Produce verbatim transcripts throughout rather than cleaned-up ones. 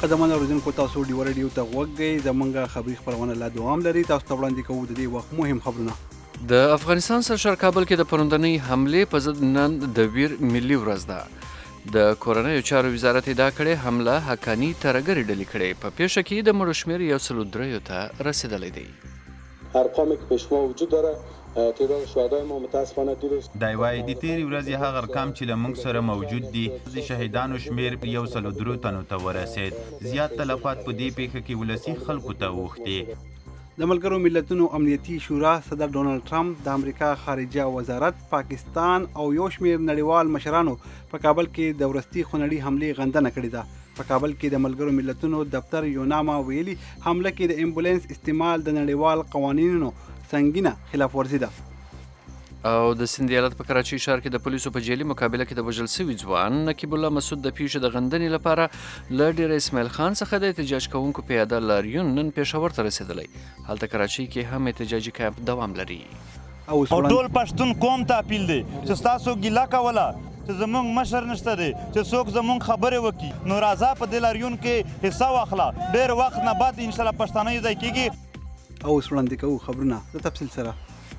قدمونه اوریدونکو تاسو ډیو رادیو ته غوږ دی. زمونږ خبري خبرونه لا دوام لري. تاسو ته وړاندې کوو د دې وخت مهم خبرونه. د افغانستان سرشار کابل کې د پروندنۍ حملې په ضد نن د ویر ملي ورځ ده. د کورنیو چارو وزارت ادعا کړې حمله حقاني ترهګرې ډلې کړې. په پیښه کې د مړو شمېر یو سل و دریو ته رسیدلی دی. ارقامی که پیش ما وجود داره تعداد شهدای ما متاسفانه دیروز دا وایي د تیرې ورځې هغه ارقام چې له موږ سره موجود دي د شهیدانو شمېر یو سل و درو تنو ته ورسید. زیات تلفات په دې پیښه کې ولسي خلکو ته اوښتي. د ملګرو ملتونو امنیتي شورا صدر ډونالډ ټرمپ د امریکا خارجه وزارت پاکستان او یو شمېر نړیوال مشرانو په کابل کې د ورستي خونړۍ حملې غندنه کړې ده. په کابل کې د ملګرو ملتونو دفتر یوناما ویلي حمله کې د امبولانس استعمال د نړیوال قوانینو سنگینه خلاف ورزي ده. او د سند ایالت په کراچۍ ښار کې د پولیسو په جیلي مقابله کې د وژل سوي ځوان نقیب الله مسعود د پیښې د غندنې لپاره له ډیر اسماعیل خان څخه د احتجاج کوونکو پیاده لاریون نن پېښور ته رسېدلی. هلته کراچۍ کې هم احتجاجي کیمپ دوام لري. او ټول پښتون قوم ته اپیل دی چې ستاسو ګیله کوله چې زمونږ مشر نشته دی چې څوک زمونږ خبرې وکړي نو راځه په دې لاریون کې حصه واخله. ډېر وخت نه بعد انشاءالله پښتانه یو ځای کېږي. او اوس وړاندې کوو خبرونه د تفصیل سره.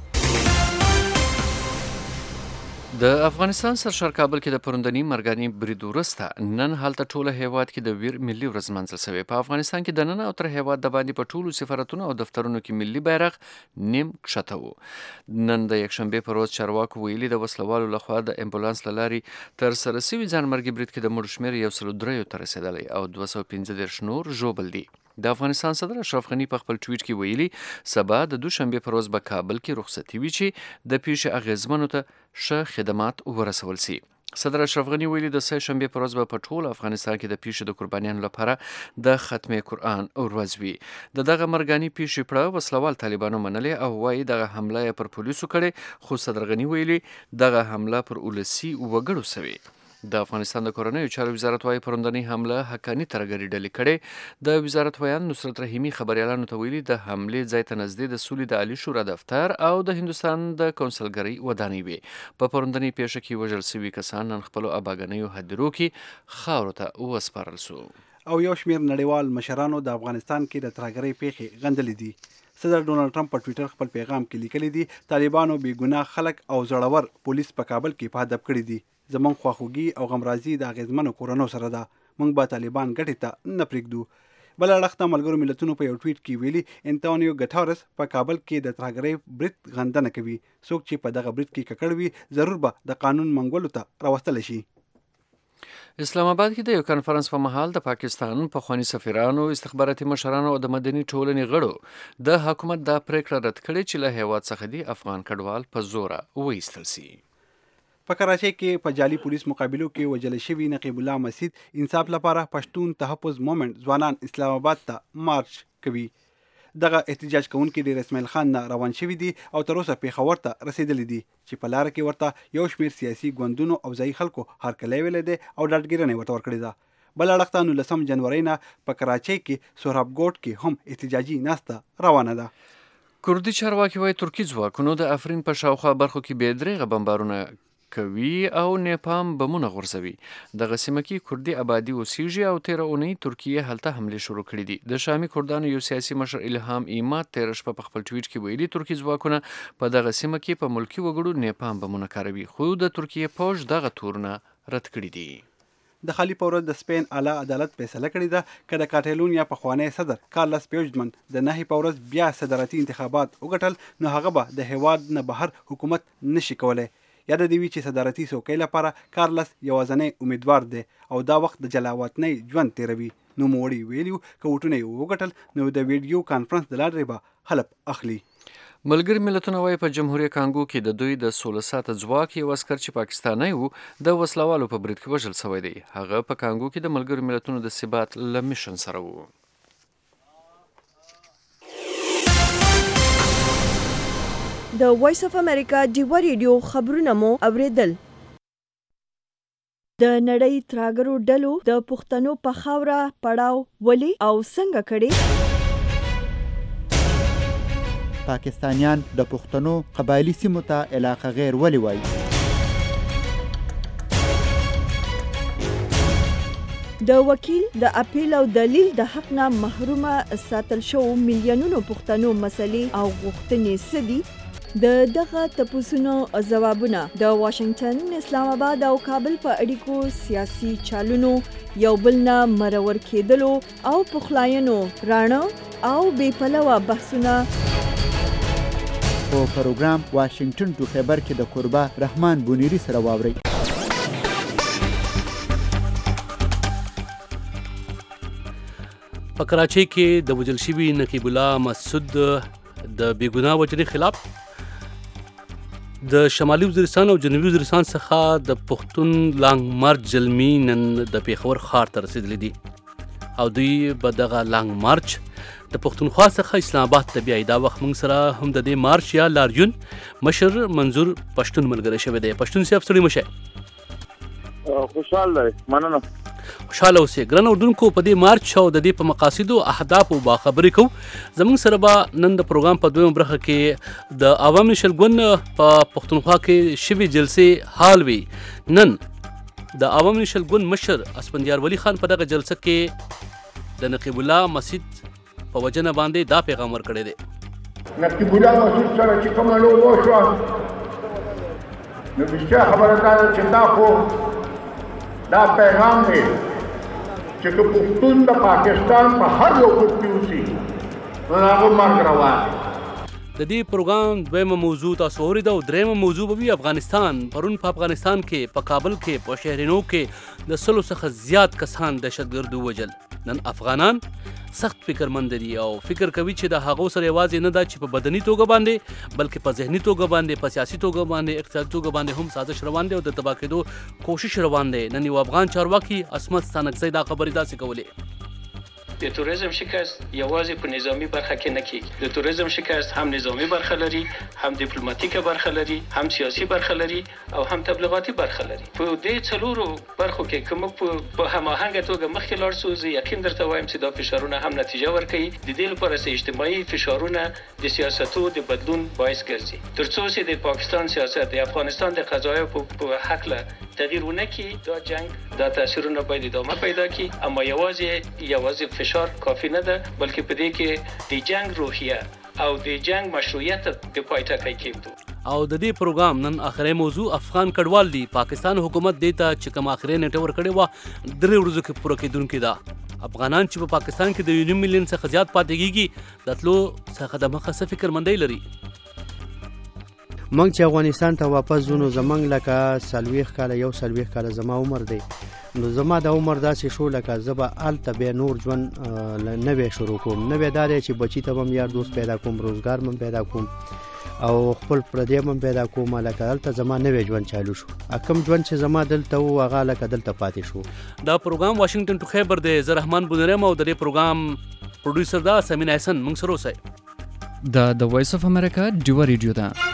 د افغانستان سرشار کابل کې د پروندنۍ مرګاني برید وروسته نن هلته ټوله هیواد کې د ویر ملي ورځ لمانځل شوې. په افغانستان کې دننه او تر هیواد د باندې په ټولو سفارتونو او دفترونو کې ملي بیرغ نیم کښته و. نن د یکشنبې په ورځ چارواکو ویلي د وسلوالو لخوا د امبولانس له لارې ترسره سوي ځانمرګي برید کې د مړو شمېر یو سل و دریو ته رسېدلی او دوه سوه پنځه دېرش نور ژوبل دي. د افغانستان صدر اشرف غني په خپل ټویټ کې ویلي سبا د دوشنبې په ورځ به کابل کې رخصتي وي چې د پیښې اغېزمنو ته ښه خدمات ورسول سي. صدر اشرف غني ویلي د سه شنبې په ورځ به په ټول افغانستان کې د پیښې د قربانیانو لپاره د ختم قرآن ورځ وي. د دغه مرګاني پیښې پړه وسلوال طالبانو منلې او وایي دغه حمله یې پر پولیسو کړې، خو صدر غني ویلي دغه حمله پر ولسي وګړو سوې. د افغانستان د کورنیو چارو وزارت وايي پروندنۍ حمله حقاني ترهګرې ډلې کړې. د وزارت ویان نصرت رحیمي خبریالانو ته ویلي د حملې ځای ته نږدې د سولې د عالي شورا دفتر او د هندوستان د کونسلګرۍ ودانۍ وې. په پروندنۍ پیښه کې وژل سوي کسان نن خپلو اباګنیو هدیرو کې خاورو ته وسپارل سو. او یو شمېر نړیوال مشرانو د افغانستان کې د ترهګرۍ پیښې غندلې دي. صدر ډونالډ ټرمپ په ټویټر خپل پیغام کې لیکلي دي طالبانو بې ګناه خلک او زړور پولیس په کابل کې په هدف کړي دي. زمونږ خواخوږي او غمرازي د اغېزمنو کورنو سره ده. موږ به طالبان ګټې ته نه پرېږدو. بل اړخ ته ملګرو ملتونو په یو ټویټ کې ویلي انتونیو ګټارس په کابل کې د ترهګرۍ برید غندنه کوي. څوک چې په دغه برید کې ککړ وي ضرور به د قانون منګولو ته راوستلی شي. اسلام آباد کې د یو کنفرانس په مهال د پاکستان پخواني سفیرانو، استخباراتي مشرانو او د مدني ټولنې غړو د حکومت دا پریکړه رد کړې چې له هیواد څخه دي افغان کډوال په زوره وایستل سي. په کراچۍ کې په جعلي پولیس مقابلو کې وژل شوي نقیب الله مسعود انصاف لپاره پښتون تحفظ مومنټ ځوانان اسلام آباد ته مارچ کوي. دغه احتجاج کوونکي ډېر اسماعیل خان نه روان شوي دي او تر اوسه پېښور ته رسېدلي دي چې په لاره کې ورته یو شمېر سیاسي ګوندونو او ځایي خلکو هرکلی ویلی دی او ډاډګیرنه یې ورته ورکړې ده. بل اړخ ته نولسم جنورۍ نه په کراچۍ کې سهراب ګوټ کې هم احتجاجي ناسته روانه ده. کردي چارواکي وایي ترکي ځواکونو د افرین په شاوخوا برخو کې بې درېغه بمبارونه کوي او نیپام بمونه غورځوي. دغه سیمه کې کردي آبادي اوسیږي او تېره اونۍ ترکیې هلته حملې شروع کړي دي. د شامي کردانو یو سیاسي مشر الهام ایماد تېره شپه په خپل ټویټ کې ویلي ترکي ځواکونه په دغه سیمه کې په ملکي وګړو نیپام بمونه کاروي، خو د ترکیې پوځ دغه تورونه رد کړي دي. د خالي په ورځ د سپین اعلی عدالت فیصله کړې ده که د کاتالونیا پخوانی صدر کارلس پیوجمن د نهي په ورځ بیا صدارتي انتخابات وګټل نو هغه به د هیواد نه بهر حکومت نشي کولی. یاد دې وي چې صدارتي څوکۍ لپاره کارلس یوازینی امیدوار دی او دا وخت د جلاوطنۍ ژوند تیروي. نوموړي ویلي که ووټونه یې وګټل نو د ویډیو کانفرنس د لارې به حلف اخلي. ملګري ملتونه وایي په جمهوریت کانګو کې د دوی د سوله ساته ځواک یو عسکر چې پاکستانی و د وسلوالو په برید کې وژل شوی دی. هغه په کانګو کې د ملګري ملتونو د ثبات له میشن سره و. د وایس اف امریکا ډیو ریډیو خبرونه مو اوریدل. د نړۍ ترهګرو ډلو د پښتنو په خاوره پړاو ولې او څنګه کړي؟ پاکستانیان د پښتنو قبایلی سیمو ته علاقه غیر ولې وایي؟ د وکیل د اپیل او دلیل د حق نه محرومه ساتل شو میلیونونو پښتنو مسلې او غوښتنې سدي د دغه تپوسونو ځوابونه د واشنگټن، اسلام آباد او کابل په اړیکو سیاسي چالونو یو بل نه مرور کېدلو او پخلاینو راڼه او بې پلوه بحثونه په پروګرام واشنگټن ټو خیبر کې د قربا رحمان بونیری سره واورئ. په کراچۍ کې د وژل شوي نقیب الله مسعود د بېګناه وژنې خلاف د شمالي وزیرستان او جنوبي وزیرستان څخه د پښتون لانګ مارچ زلمي نن د پېښور ښار ته رسېدلي دي او دوی به دغه لانګ مارچ د پښتونخوا څخه اسلام آباد ته بیایي. دا وخت موږ سره هم د دې مارچ یا لاریون مشر منظور پښتون ملګری شوی دی. پښتون صاحب ستړي مه شئ. خوشحال دی، مننه. خوشحاله اوسئ. ګران اردوونکو، په دې مارچ او د دې په مقاصدو اهدافو با خبرې کوو. زموږ سره به نن د پروګرام په دویمه برخه کې د عوامي شلګون په پښتونخوا کې شوي جلسې حال وي. نن د عوامي شلګون مشر اسفندیار ولی خان په دغه جلسه کې د نقیب الله مسعود په وجنه باندې دا پیغام ورکړی دی. نقیب الله مسعود سره چې کومه لوبه وشوه نو بشته خبره دا ده چې دا خو دا پیغام دی چې که پښتون د پاکستان په هر یو ګوټ کې اوسي نو د هغه مرګ روان دی. د دې پروګرام دویمه موضوع تاسو اورېده او درېیمه موضوع به وي افغانستان. پرون په افغانستان کې په کابل کې په شهرینو کې د سلو څخه زیات کسان دهشتګردو وژل. نن افغانان سخت فکرمند دي او فکر کوي چې د هغو سره یوازې نه ده چې په بدني توګه باندې بلکې په ذهني توګه باندې، په سیاسي توګه باندې، اقتصادي توګه باندې هم سازش روان دی او د تباه کېدو کوشش روان دی. نن یو افغان چارواکي عصمت ستانکزی دا خبرې داسې کولې. د توریزم شکست یوازې په نظامی برخه کې نه کیږي. د توریزم شکست هم نظامی برخه لري، هم دیپلوماتیکه برخه لري، هم سیاسي برخه لري او هم تبلیغاتي برخه لري. په دې څلورو برخو کې کوم په هماهنګه توګه مخکې لاړ شو، زه یقین درته وایم چې دا فشارونه هم نتیجه ورکوي. د دې لپاره چې اجتماعي فشارونه د سیاستو د بدلون باعث ګرځي. تر څو چې د پاکستان سیاست د افغانستان د قضایاو په حق له تغییر ونه کړي، دا جنگ دا تاثیرونه باید ادامه پیدا کړي. اما یوازې یوازې فشار کافی نه ده، بلکې په دې کې د جنگ روحیه او د جنگ مشروعیت د پای ټکی کېږدو. او د دې پروګرام نن آخري موضوع افغان کډوال دي. پاکستان حکومت دې ته چې کوم آخري نیټه ورکړې وه درې ورځو کې پوره کېدونکې ده. افغانان چې په پاکستان کې د یو نیم میلیون څخه زیات پاتې کېږي د تلو څخه د مخه څه فکرمندۍ لري. موږ چې افغانستان ته واپس ځو نو زموږ لکه څلوېښت کاله یو څلوېښت کاله زما عمر دی، نو زما د عمر داسې شو لکه زه به هلته بیا نور ژوند نوی شروع کوم. نوی دا دی چې بچي ته به م یار دوست پیدا کوم، روزګار به پیدا کوم او خپل پردی به پیدا کوم. لکه هلته زما نوی ژوند چالو شو. کوم ژوند چې زما دلته و هغه لکه دلته پاتې شو. دا پروګرام واشنگټن ټو خیبر دی. زه رحمان بونیری یم او د دې پروګرام پروډوسر دا سمین احسن. موږ سره اوسئ. دا د وایس اف امریکا ډیوه ریډیو ده.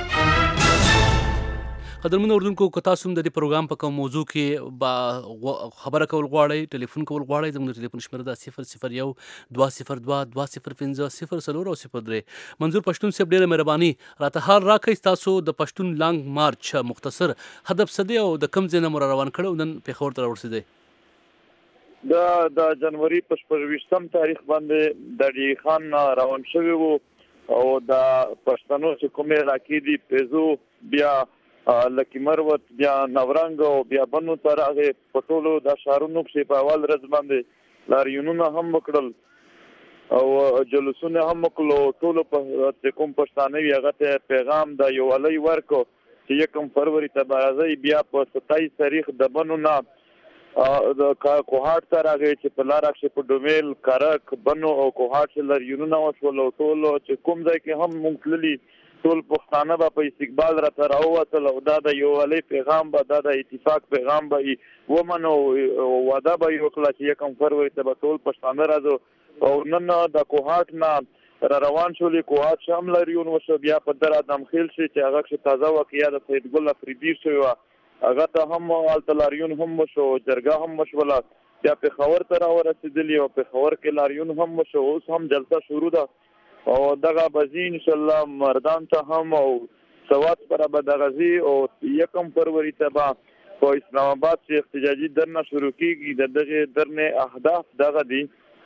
قدرمنو اردوونکو، که تاسو هم د دې پروګرام په کوم موضوع کې با خبره کول غواړئ، ټلیفون کول غواړئ، زموږ د ټلیفون شمېره ده صفر صفر یو دوه صفر دوه دوه صفر پنځه صفر څلور او صفر درې. منظور پښتون صاحب ډېره مهرباني راته حال راکئ. ستاسو د پښتون لانګ مارچ مختصر هدف څه دی او د کوم ځای نه مو را روان کړی او نن پېښور ته راورسېدی؟ د د جنوري په شپږویشتم تاریخ باندې د ډي خان روان شوي وو او د پښتنو چې کومې علاقې دي پیزو، بیا لکي مروت، بیا نورنګ او بیا بنو ته راغې. په ټولو د ښارونو کښې په اول ورځ باندې لاریونونه هم وکړل او جلوسونه هم وکړل. ټولو چې کوم پښتانه وي هغه ته پیغام د یووالۍ ورکړو چې یکم فروری ته به راځئ. بیا په ستاییس تاریخ د بنو نه د کوهاټ ته راغې چې په لاره کښې په ډومیل، کرک، بنو او کوهاټ چې لاریونونه وشول او ټولو چې کوم ځای کې هم موږ تللي ټول پښتانه به په استقبال راته راووتل او دا د یووالۍ پیغام به، دا د اتفاق پیغام به یې ومنو او وعده به یې وکړه چې یکم فروری ته به ټول پښتانه راځو. او نن د کوهاټ نه را روان شولې. کوهاټ چې هم لاریون وشو. بیا په در ادمخیل شي چې هغه کښې تازه واقعه د سیدګل افریدي شوې وه، هغه ته هم هلته لاریون هم وشو، جرګه هم وشوله. بیا پېښور ته راورسېدلي او پېښور کې لاریون هم وشو. اوس هم جلسه شروع ده او دغه بزی انشاءالله مردان ته هم او سوات پر به دغه ځي او یکم فروری ته به په اسلام آباد چې احتجاجي درنه شروع کیږي د دغه درنه اهداف دغه دي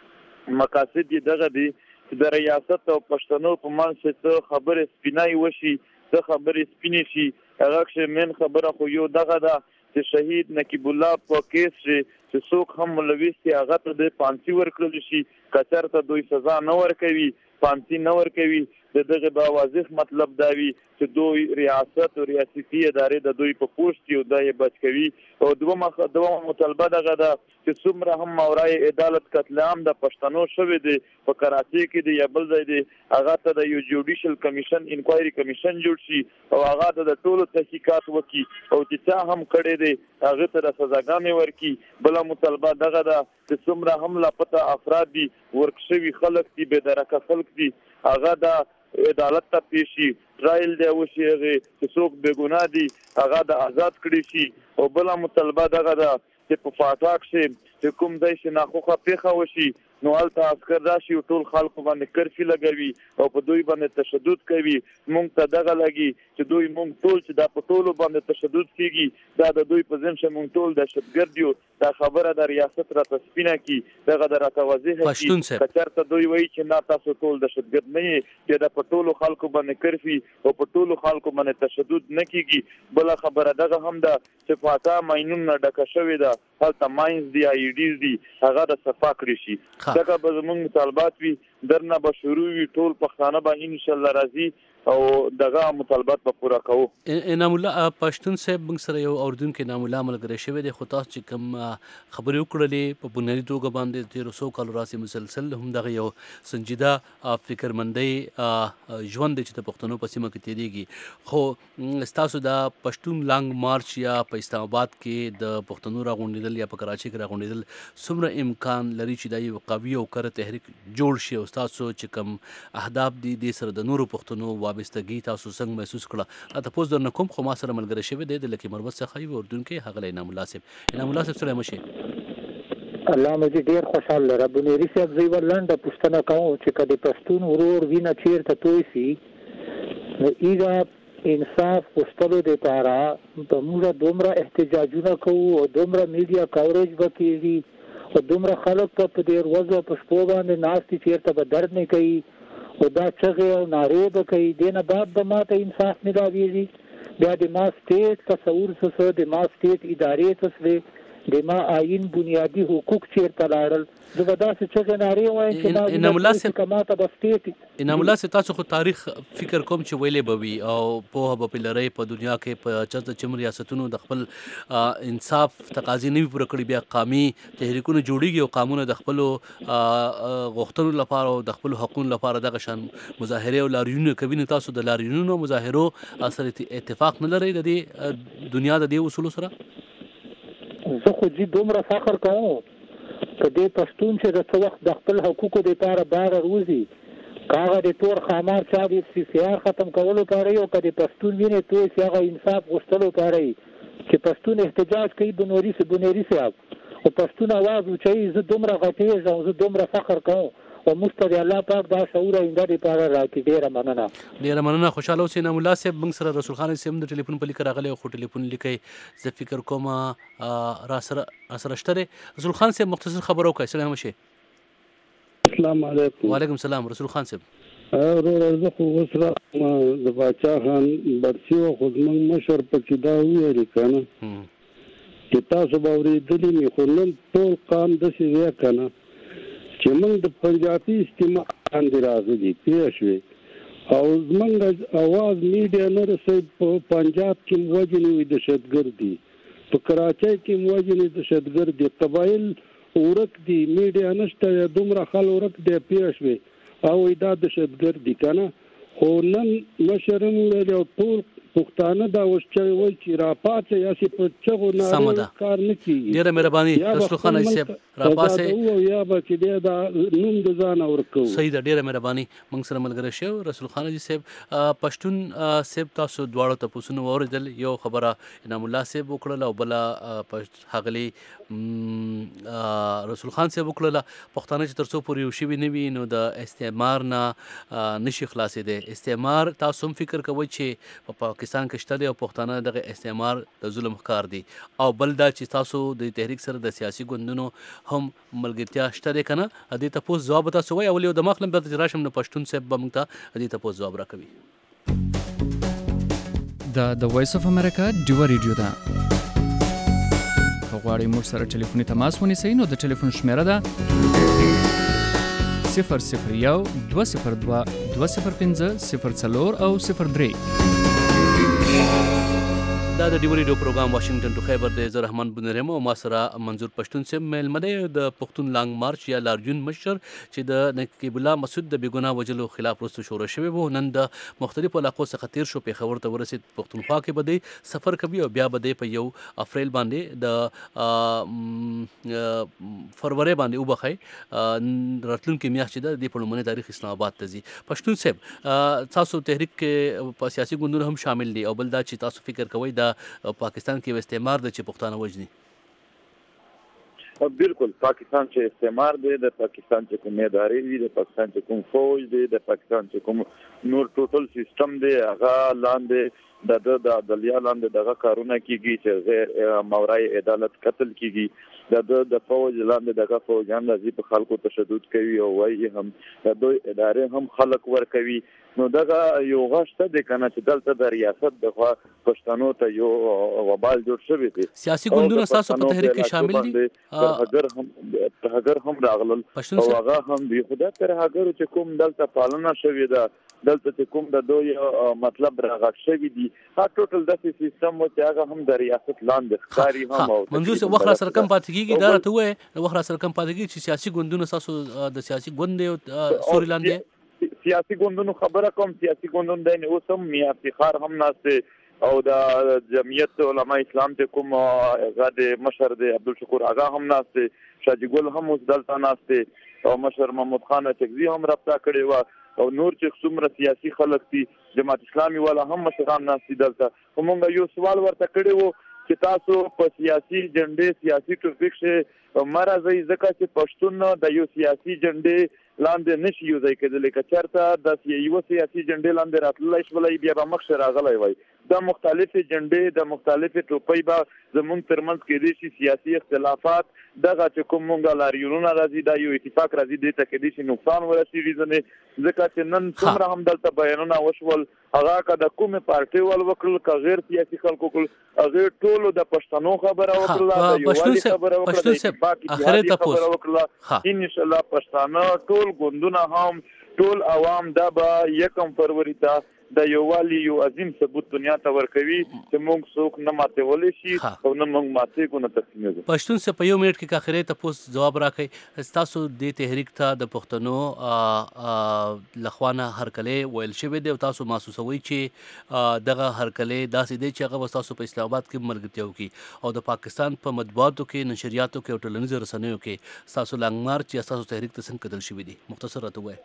مقاصد یې دغه دي چې د ریاست او پښتنو په منځ کې خبرې سپینای وشي د خبرې سپینې شي هغه چې من خبره خو یو دغه ده چې شهید نقیب الله په کیس چې څوک هم ملوث دي هغه ته د پانسي ورکړل شي کچر ته دوی سزا نه ورکوي پانسي نه ورکوي د دغه با واضح مطلب دا وي چې دوی ریاست او ریاستي ادارې د دوی په پوسټ یو دای بچ کوي او دومره دومره مطالبه دغه ده چې څومره هم مورای عدالت قتل عام د پښتنو شوی دی په کراچي کې دی یا بل ځای دی هغه ته د یو جوډیشل کمیشن انکوایري کمیشن جوړ شي او هغه د ټولو تحقیقات وکړي او چې څه هم کړی دی هغه ته د سزاګانې ورکړي بل مطالبه دغه ده چې څومره هم لاپته افراد دي ورکشوي خلک دي بې درکه خلک دي هغه د عدالت ته پیشي ټرایل دی وشي هغه چې څوک بې ګناه دي هغه د آزاد کړي شي او بل مطالبه دغه ده چې په فاټاک چې کوم ځای چې ناخوښه پیښه وشي نو هلته عسکر راشي او ټول خلکو باندې کرفي لګوي او په دوی باندې تشدد کوي موږ ته دغه لګي چې دوی موږ ټول چې دا په ټولو باندې تشدد کیږي دا د دوی په ذهن چې موږ ټول دهشتګرد یو دا خبره د ریاست راته سپینه کی دغه د راته واضح کی که چېرته دوی وایي چې نه تاسو ټول دهشتګرد نه یې چې دا په ټولو خلکو باندې کرفي او په ټولو خلکو باندې تشدد نه کیږي بله خبره دغه هم ده چې فاټا ماینونه ډکه شوې ده هلته ماینز دي آی ډیز دي هغه د صفا کړي شي دغه به زموږ مطالبات وي درنه به شروع وي ټول پښتانه به انشاءالله راځي او دغه مطالبات به پوره کوو انعام الله پښتون صاحب موږ سره یو اورېدونکی انعام الله ملګری شوی دی خو تاسو چې کوم خبرې وکړلې په بنیادي توګه باندې تېرو څو کالو راسې مسلسل همدغه یو سنجیده فکرمندۍ ژوند دی چې د پښتنو په سیمه کې تېرېږي خو ستاسو د پښتون لانګ مارچ یا په اسلام آباد کې د پښتنو راغونډېدل یا په کراچۍ کې راغونډېدل څومره امکان لري چې دا یو قوي او کره تحریک جوړ شي او ستاسو چې کوم اهداف دي دې سره د نورو پښتنو وابستګي تاسو څنګه محسوس کړه دا تاسو درنه کوم خو ما سره ملګری شوی دی د لکه مربت څخه یو اردوونکی هغه انعام الله صاحب انعام الله صاحب سره مشي الله مې ډیر خوشاله رب نوري صاحب زوی ولنده پښتنه کوم چې کدي پښتون ورور وینه چیرته توي سي نو ایغه انصاف پښتنو د پاره په موږ دومره احتجاجونه کوو او دومره میډیا کاورېج وکړي او دومره خلک په دې ورځو په شپو باندې ناشتي چیرته به درد نه کوي او دا چغې او نارې به کوي دې نه بعد به ما ته انصاف ملاویږي بیا د ما سټیټ تصور څه د ما سټیټ ادارې څه د ما آئین بنیادي حقوق چیرته لاړل زه به داسې چغې نارې وایم چې انعام الله صاحب که ما ته به سټیټ انعام الله صاحب تاسو خو تاریخ فکر کوم چې ویلې به وي او پوهه به پرې لرئ په دنیا کې په چېرته چې ریاستونو د خپل انصاف تقاضې نه وي پوره کړي بیا قامي تحریکونه جوړېږي او قامونه د خپلو غوښتنو لپاره او د خپلو حقونو لپاره دغه شان مظاهرې او لاریونونه کوي نو تاسو د لاریونونو مظاهرو سره اتفاق نه لرئ د دې دنیا د دې اصولو سره زه خو جي دومره فخر کوم که دې پښتون چې د څه وخت د خپل حقوقو دپاره باره روزي که هغه د تور خامار چا د سی سی آر ختم کولو لپاره یي او که د پښتون وینې توی سي هغه انصاف غوښتلو لپاره یي چې پښتون احتجاج کوي بنوري بنوري صاحب او پښتون اواز اوچوي زه دومره غټېږم زه دومره فخر کوم او موږ ته د الله پاک دا شعور آینده دپاره راکړي ډېره مننه ډېره مننه خوشحاله اوسئ انعام الله صاحب موږ سره رسول خان صاحب د ټلیفون په لیکه راغلی خو ټلیفون لیکئ زه فکر کوم را سره را سره شته دی رسول خان صاحب مختصر خبره وکړئ سلام وشي السلام علیکم وعلیکم السلام رسول خان صاحب ورور زه خو اوس راغلم د باچا خان برسي وه خو زموږ مشر پکې دا وویلې که نه چې تاسو به اورېدلي مې خو نن ټول قام داسې دی که نه چې موږ د پنجابي اجتماع باندې راغلي پوه شوې او زموږ اواز میډیا نه رسوي په پنجاب کې م وجنې وي دهشتګرد دي په کراچۍ کې م وجنې دهشتګرد دي قبایل ورک دي میډیا نشته یا دومره خل ورک دی پوه شوې او وایي دا دهشتګرد دي که نه خو نن مشر هم ویلي او ټول پښتانه دا اوس چې وایي چې راپاڅئ هسې په چغو نارو کار نه کېږي ډېره مهرباني رسول خان صاحب راپاڅئ یا به چې دی دا نوم د ځانه ورکوو صحیح ده ډېره مهرباني موږ سره ملګری شوی رسول خان حاجي صاحب پښتون صاحب تاسو دواړو تپوسونه واورېدل یو خبره انعام الله صاحب وکړله او بله ښاغلي رسول خان صاحب وکړله پښتانه چې تر څو پورې یو شوي نه وي نو د استعمار نه نشي خلاصېدی استعمار تاسو هم فکر کوئ چې په پاکستان کې شته دی او پښتانه دغه استعمار د ظلم ښکار دي، او بل دا چې تاسو د تحریک سره د سیاسي ګوندونو هم ملګرتیا شته دی که نه؟ دې تپوس ځواب به تاسو وایي. اول یو د مخلم بیا چې راشم نو پښتون صاحب به موږ ته دې تپوس ځواب راکوي. دا د وایس اف امریکا ډیوه ریډیو ده. که غواړئ موږ سره ټلیفوني تماس ونیسئ نو د ټلیفون شمیره ده صفر صفر یو دوه صفر دوه دوه صفر پنځه صفر څلور او صفر درې. دا د ډیو ریډیو پروګرام واشنگټن ټو خیبر دی. زه رحمان بنریم او ما سره منظور پښتون صاحب میلمه دی، د پښتون لانګ مارچ یا لاریون مشر چې د نقیب الله مسعود د بېګناه وژلو خلاف وروسته شروع شوی و. نن د مختلفو علاقو څخه تیر شو، پېښور ته ورسېد، پښتونخوا کې به دی سفر کوي او بیا به دی په یو اپریل باندې د فروری باندې وبخئ راتلونکې میاشت چې ده د دې په لومړني تاریخ اسلام آباد ته ځي. پښتون صاحب تاسو تحریک کې په سیاسي ګوندونو هم شامل دي، او بل دا چې تاسو فکر کوئ دا پاکستان کې استعمار دی چې پښتانه وژني. بالکل پاکستان چې استعمار دی، د پاکستان چې کوم ادارې دي، د پاکستان چې کوم فوج دی، د پاکستان چې کوم نور ټوټل سیستم دی، هغه لاندې د د عدلیه لاندې دغه کارونه کیږي چې غیر مورای عدالت قتل کیږي. د د فوج لاندې دغه فوجان راځي په خلکو تشدد کوي او وایي هم د دوی ادارې هم خلک ورکوي. نو دغه یو غشته دی کنه چې دلته د ریاست د خوا پښتنو ته یو وبال جوړ شوی دی. سیاسي ګوندونه تاسو په تحریک کې شامل دي؟ هغه هم هغه هم راغلل او هغه هم دی خدای تر هغه چې کوم دلته پالنه شوی ده، دلته چې کوم د دوی مطلب راغښ شوی دي، هغه ټوټل داسې سیستم و چې هغه هم د ریاست لاندې ښکاري هم. او منظور صاحب وخت را سره کم پاتې کېږي، دا راته ووایه وخت را سره کم پاتې کېږي چې سیاسي ګوندونه ستاسو د سیاسي ګوند دی سوري لاندې؟ سیاسي ګوندونو خبره کوم، سیاسي ګوندونو دی اوس هم میا افتخار هم ناسته او د جمعیت علماء اسلام چې کوم هغه د مشر دی عبدالشکور هغه هم ناسته، شاجي ګل هم اوس دلته ناسته او مشر محمود خان چکزي هم رابطه کړې وه او نور چې څومره سیاسي خلک دي جماعت اسلامي والا هم مشران ناسته دلته. موږ یو سوال ورته کړی و چې تاسو په سیاسي جنډې سیاسي ټوپک شه مرزي ځکه چې پښتون د یو سیاسي جنډې لاندې نشي یو ځای کېدلی، که چېرته د یو سیاسي جنډې لاندې راتللی شولی بیا به مخکې راغلی وای. دا مختلفې جنډې د مختلفې ټوپۍ به زمونږ ترمنځ کېدی شي سیاسي اختلافات دغه چې کوم مونږ لاریونونه راځي دا یو اتفاق راځي دې ته کېدی شي نقصان ورسېږي ځینې، ځکه چې نن څومره هم دلته بیانونه وشول هغه که د کومې پارټۍ ول وکړل که غیر سیاسي خلکو وکړل هغې ټولو د پښتنو خبره وکړله، د یووالي خبره وکړله، د اتفاق اتحادیې خبره وکړله. انشاءالله پښتانه ټول ګوندونه هم ټول عوام دا به یکم فروری ته د یووالي یو عظیم ثبوت دنیا ته ورکوي چې موږ څوک نه ماتولی شي او نه موږ ماتېږو نه تسلیمېږو. پښتون صاحب په یو منټ کې که آخري تپوس ځواب راکړئ، ستاسو دې تحریک ته د پښتنو لخوا نه هرکلی ویل شوی دی او تاسو محسوسوئ چې دغه هرکلی داسې دی چې هغه به ستاسو په اسلام آباد کې ملګرتیا وکړي او د پاکستان په مطبوعاتو کې نشریاتو کې او ټولنیزو رسنیو کې ستاسو لانګ مارچ یا ستاسو تحریک ته څنګه کتل شوي دي؟ مختصر راته ووایئ.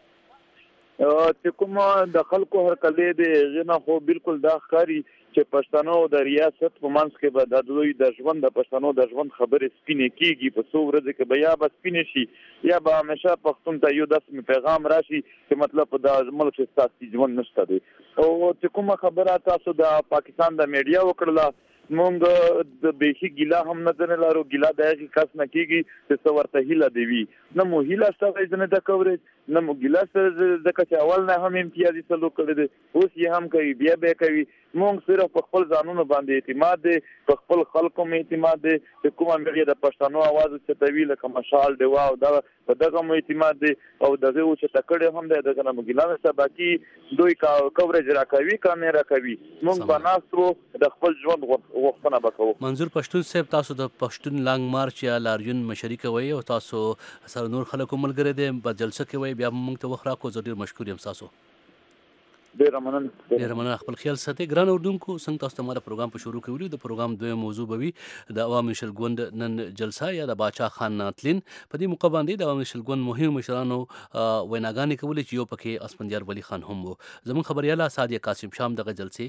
چې کوم د خلکو هرکلی دی هغې نه خو بالکل دا ښکاري چې پښتنو د ریاست په منځ کې به د دوی د ژوند د پښتنو د ژوند خبرې سپینې کېږي په څو ورځې کې به یا به سپینې شي یا به همیشه پښتون ته یو داسې پیغام راشي چې مطلب د ملک کې ستاسې ژوند نشته دی. او چې کومه خبره تاسو د پاکستان د میډیا وکړله مونږ د بیخي ګیله هم نه ځنې لرو، ګیله د هغې کس نه کېږي چې څه ورته هیله دې وي، نه مو هیله شته ځنې د کوریج نه مو ګیله شته ځکه چې اول نه هم امتیازي سلوک کړی دی اوس یې هم کوي بیا بیا کوي. مونږ صرف په خپل ځانونو باندې اعتماد دی، په خپل خلکو مو اعتماد دی چې کومه میډیا د پښتنو اواز اوچتوي لکه مشال ډیوا او دا په دغه مو اعتماد دی او دغه اوچته کړی هم دی، دغه نه مو ګیله نشته. باقي دوی کوریج راکوي که نه راکوي مونږ به ناست وو د خپل ژوند غوښتنه به کوو. منظور پښتون صاحب تاسو د پښتون لانګ مارچ یا لاریون مشري کوئ او تاسو سره نور خلکو ملګري دی په جلسه کې وایي بیا موږ ته وخت راکړو، زه ډېر مشکور یم ستاسو. ډېره مننه. ډېره مننه. خپل خیال ساتئ. ګران اردونکو څنګه تاسو ته ما د پروګرام په شروع کې ویلي د پروګرام دویم موضوع به وي د عوامي شل ګوند نن جلسه یا د باچا خان ناتلین. په دې موقع باندې د عوامي شل ګوند مهم مشرانو ویناګانې کولې چې یو پکې اسفندیار ولی خان هم و. زموږ خبریاله سادیه قاسم شاه هم دغه جلسې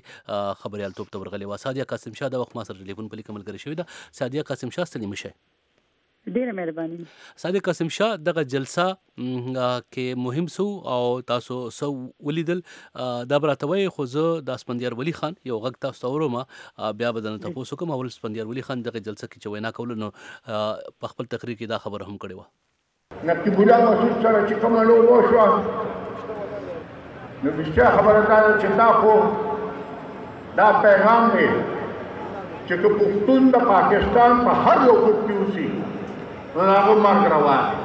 خبریالتوب ته ورغلې وه. سادیه قاسم شاه د وخت ما سره ټلیفون په لیکه ملګرې شوې ده. سادیه قاسم شاه ستړي مه شئ. ډیره مهرباني. صادق قاسم شاه دغه جلسه کې مهم سو او تاسو سو ولیدل دا براتوي خو زه د اسپندیار ولی خان یو غږ تاسو ته ورما بیا بدن تاسو کوم اول اسپندیار ولی خان دغه جلسه کې چې وینا کول نو په خپل تقریر کې دا خبر هم کړې و. نقیب الله مسعود سره چې کومه لوبه وشوه نو بیا خبره ده چې دا خو دا پیغام دی چې که پښتون د پاکستان په هر یو ګوټ کې اوسي نو هغه مرګ روان دی.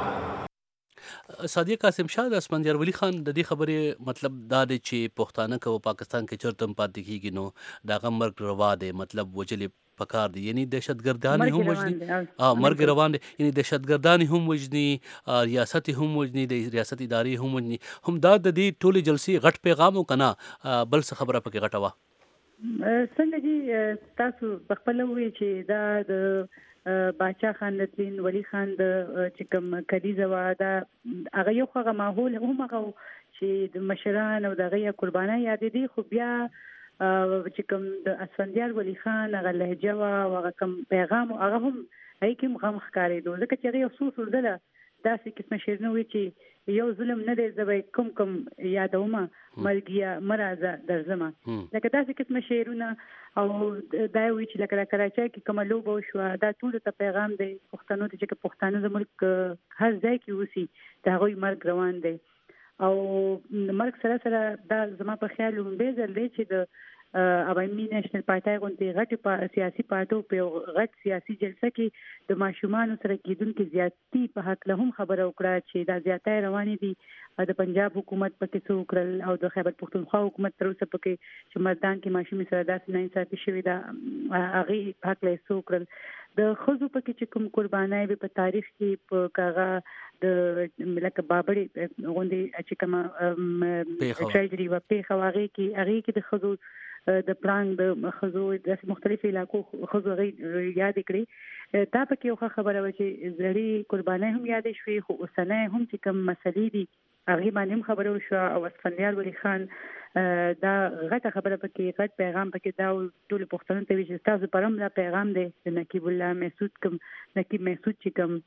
صادق قاسم شاه د اسپندیار ولی خان د دې خبرې مطلب دا دی چې پښتانه که پاکستان کې چرته پاتې کېږي نو د هغه مرګ روا دی مطلب وجلې پکار دی یعنی دهشتګردان هم وجني مرګ روان دی یعنی دهشتګردان هم وجني ریاست هم وجني د ریاست ادارې هم وجني هم دا د دې ټولې جلسې غټ پیغام وکنا بل څه خبره پکې غټه وا. څنګه جی تاسو بخپل وی چې دا د باچا خان نتلین ولی خان د چې کوم کلیزه وا دا هغه یو هغه ماحول هم هغه چې د مشران او دغه قربانای یاد دي خو بیا چې کوم د اسفندیار ولی خان هغه لهجه وا هغه کوم پیغام هغه هم هي کوم غم ښکارې دوه ځکه چې هغه افسوس ورزله داسې قسمه شعر نه وي چې یو ظلم نه دی زبې کوم کوم یادومه مرګیا مرزه درځما لکه داسې قسمه شعرونه او دا وی چې لکه کراچۍ کې کوم لوبه شو دا ټول ته پیغام دی پښتنو ته چې پښتانه د ملک هر ځای کې اوسي دا غوي مرګ روان دی او مرګ سره سره دا زما په خیال لومبه ځل دی چې د عوامي نېشنل پارټي غونډې غټ سیاسي پارټو په غټ سیاسي جلسه کې د ماشومان سره کېدونکو زیاتی په حق له هم خبره وکړه چې دا زیاتای روانې دي د پنجاب حکومت پکې څو وکړل او د خیبر پختونخوا حکومت تر اوسه پکې چې مردان کې ماشومې سره داسې نه انصافي شوې ده هغه په حق له څو وکړل د خزو پکې چې کوم قربانای به په تاریخ کې په کاغه د لکه بابړې غونډې چې کوم ټریجري و په خواږه کې هغه کې د خزو د پلان د خزو د مختلفو علاقو خزو غي یاد کړی دا پکې یو خبره و چې زړی قربانای هم یاد شوي خو اوسنه هم چې کوم مسلې دي هغه باندې هم خبره وشو او اسفندیار ولی خان دا غټه خبره پکې غټ پیغام پکې دا ټول پښتنو ته چې تاسو پرم دا پیغام دی نقیب الله مسعود کوم نقیب مسعود چې کوم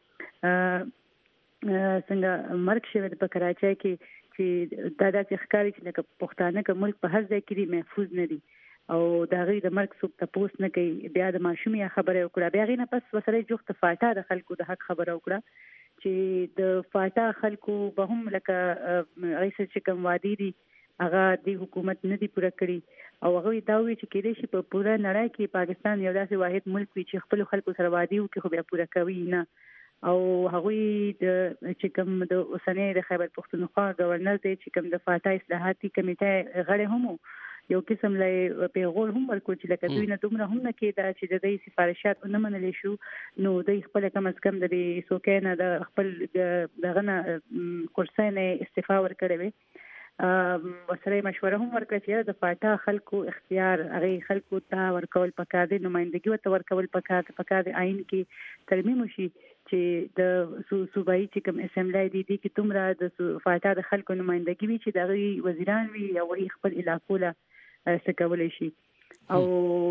څنګه مرګ شوی په کراچۍ کې چې دا داسې ښکاري چې لکه پښتانه که ملک په هر ځای کې دی محفوظ نه دي او د هغې د مرګ څوک تپوس نه کوي بیا د ماشومې خبره وکړه بیا هغې نه پس وسره جوخت فاټا د خلکو د حق خبره وکړه چې د فاټا خلکو به هم لکه هغې سره چې کوم وعدې دي هغه د حکومت نه دي پوره کړي او هغوی دا وایي چې کېدای شي په پوره نړۍ کې پاکستان یو داسې واحد ملک وي چې خپلو خلکو سره وعدې وکړي خو بیا پوره کوي نه او هغوی د چې کوم د اوسنۍ د خیبر پختونخوا گورنر دی چې کوم د فاټا اصلاحاتي کمیټه غړی هم یو قسم له پیغور هم ورکړ چې لکه دوی نه دومره هم نه کېده چې د دې سفارشات ونه منل شو نو د خپل کم از کم د سوکینه د خپل دغه نه کورسۍ نه استعفا ورکړې وي وسره مشوره هم ورکړه چې د فاټا خلکو اختیار هغه خلکو ته ورکول پکار دي نمائندګي ورته ورکول پکار پکار دي آئین کې ترمیم وشي چې د صوبایي چې کوم اسمبلی دي دي کې تمره د فاټا د خلکو نمائندګي وي چې دغه وزیران وي او خپل علاقو له څه کولی شي او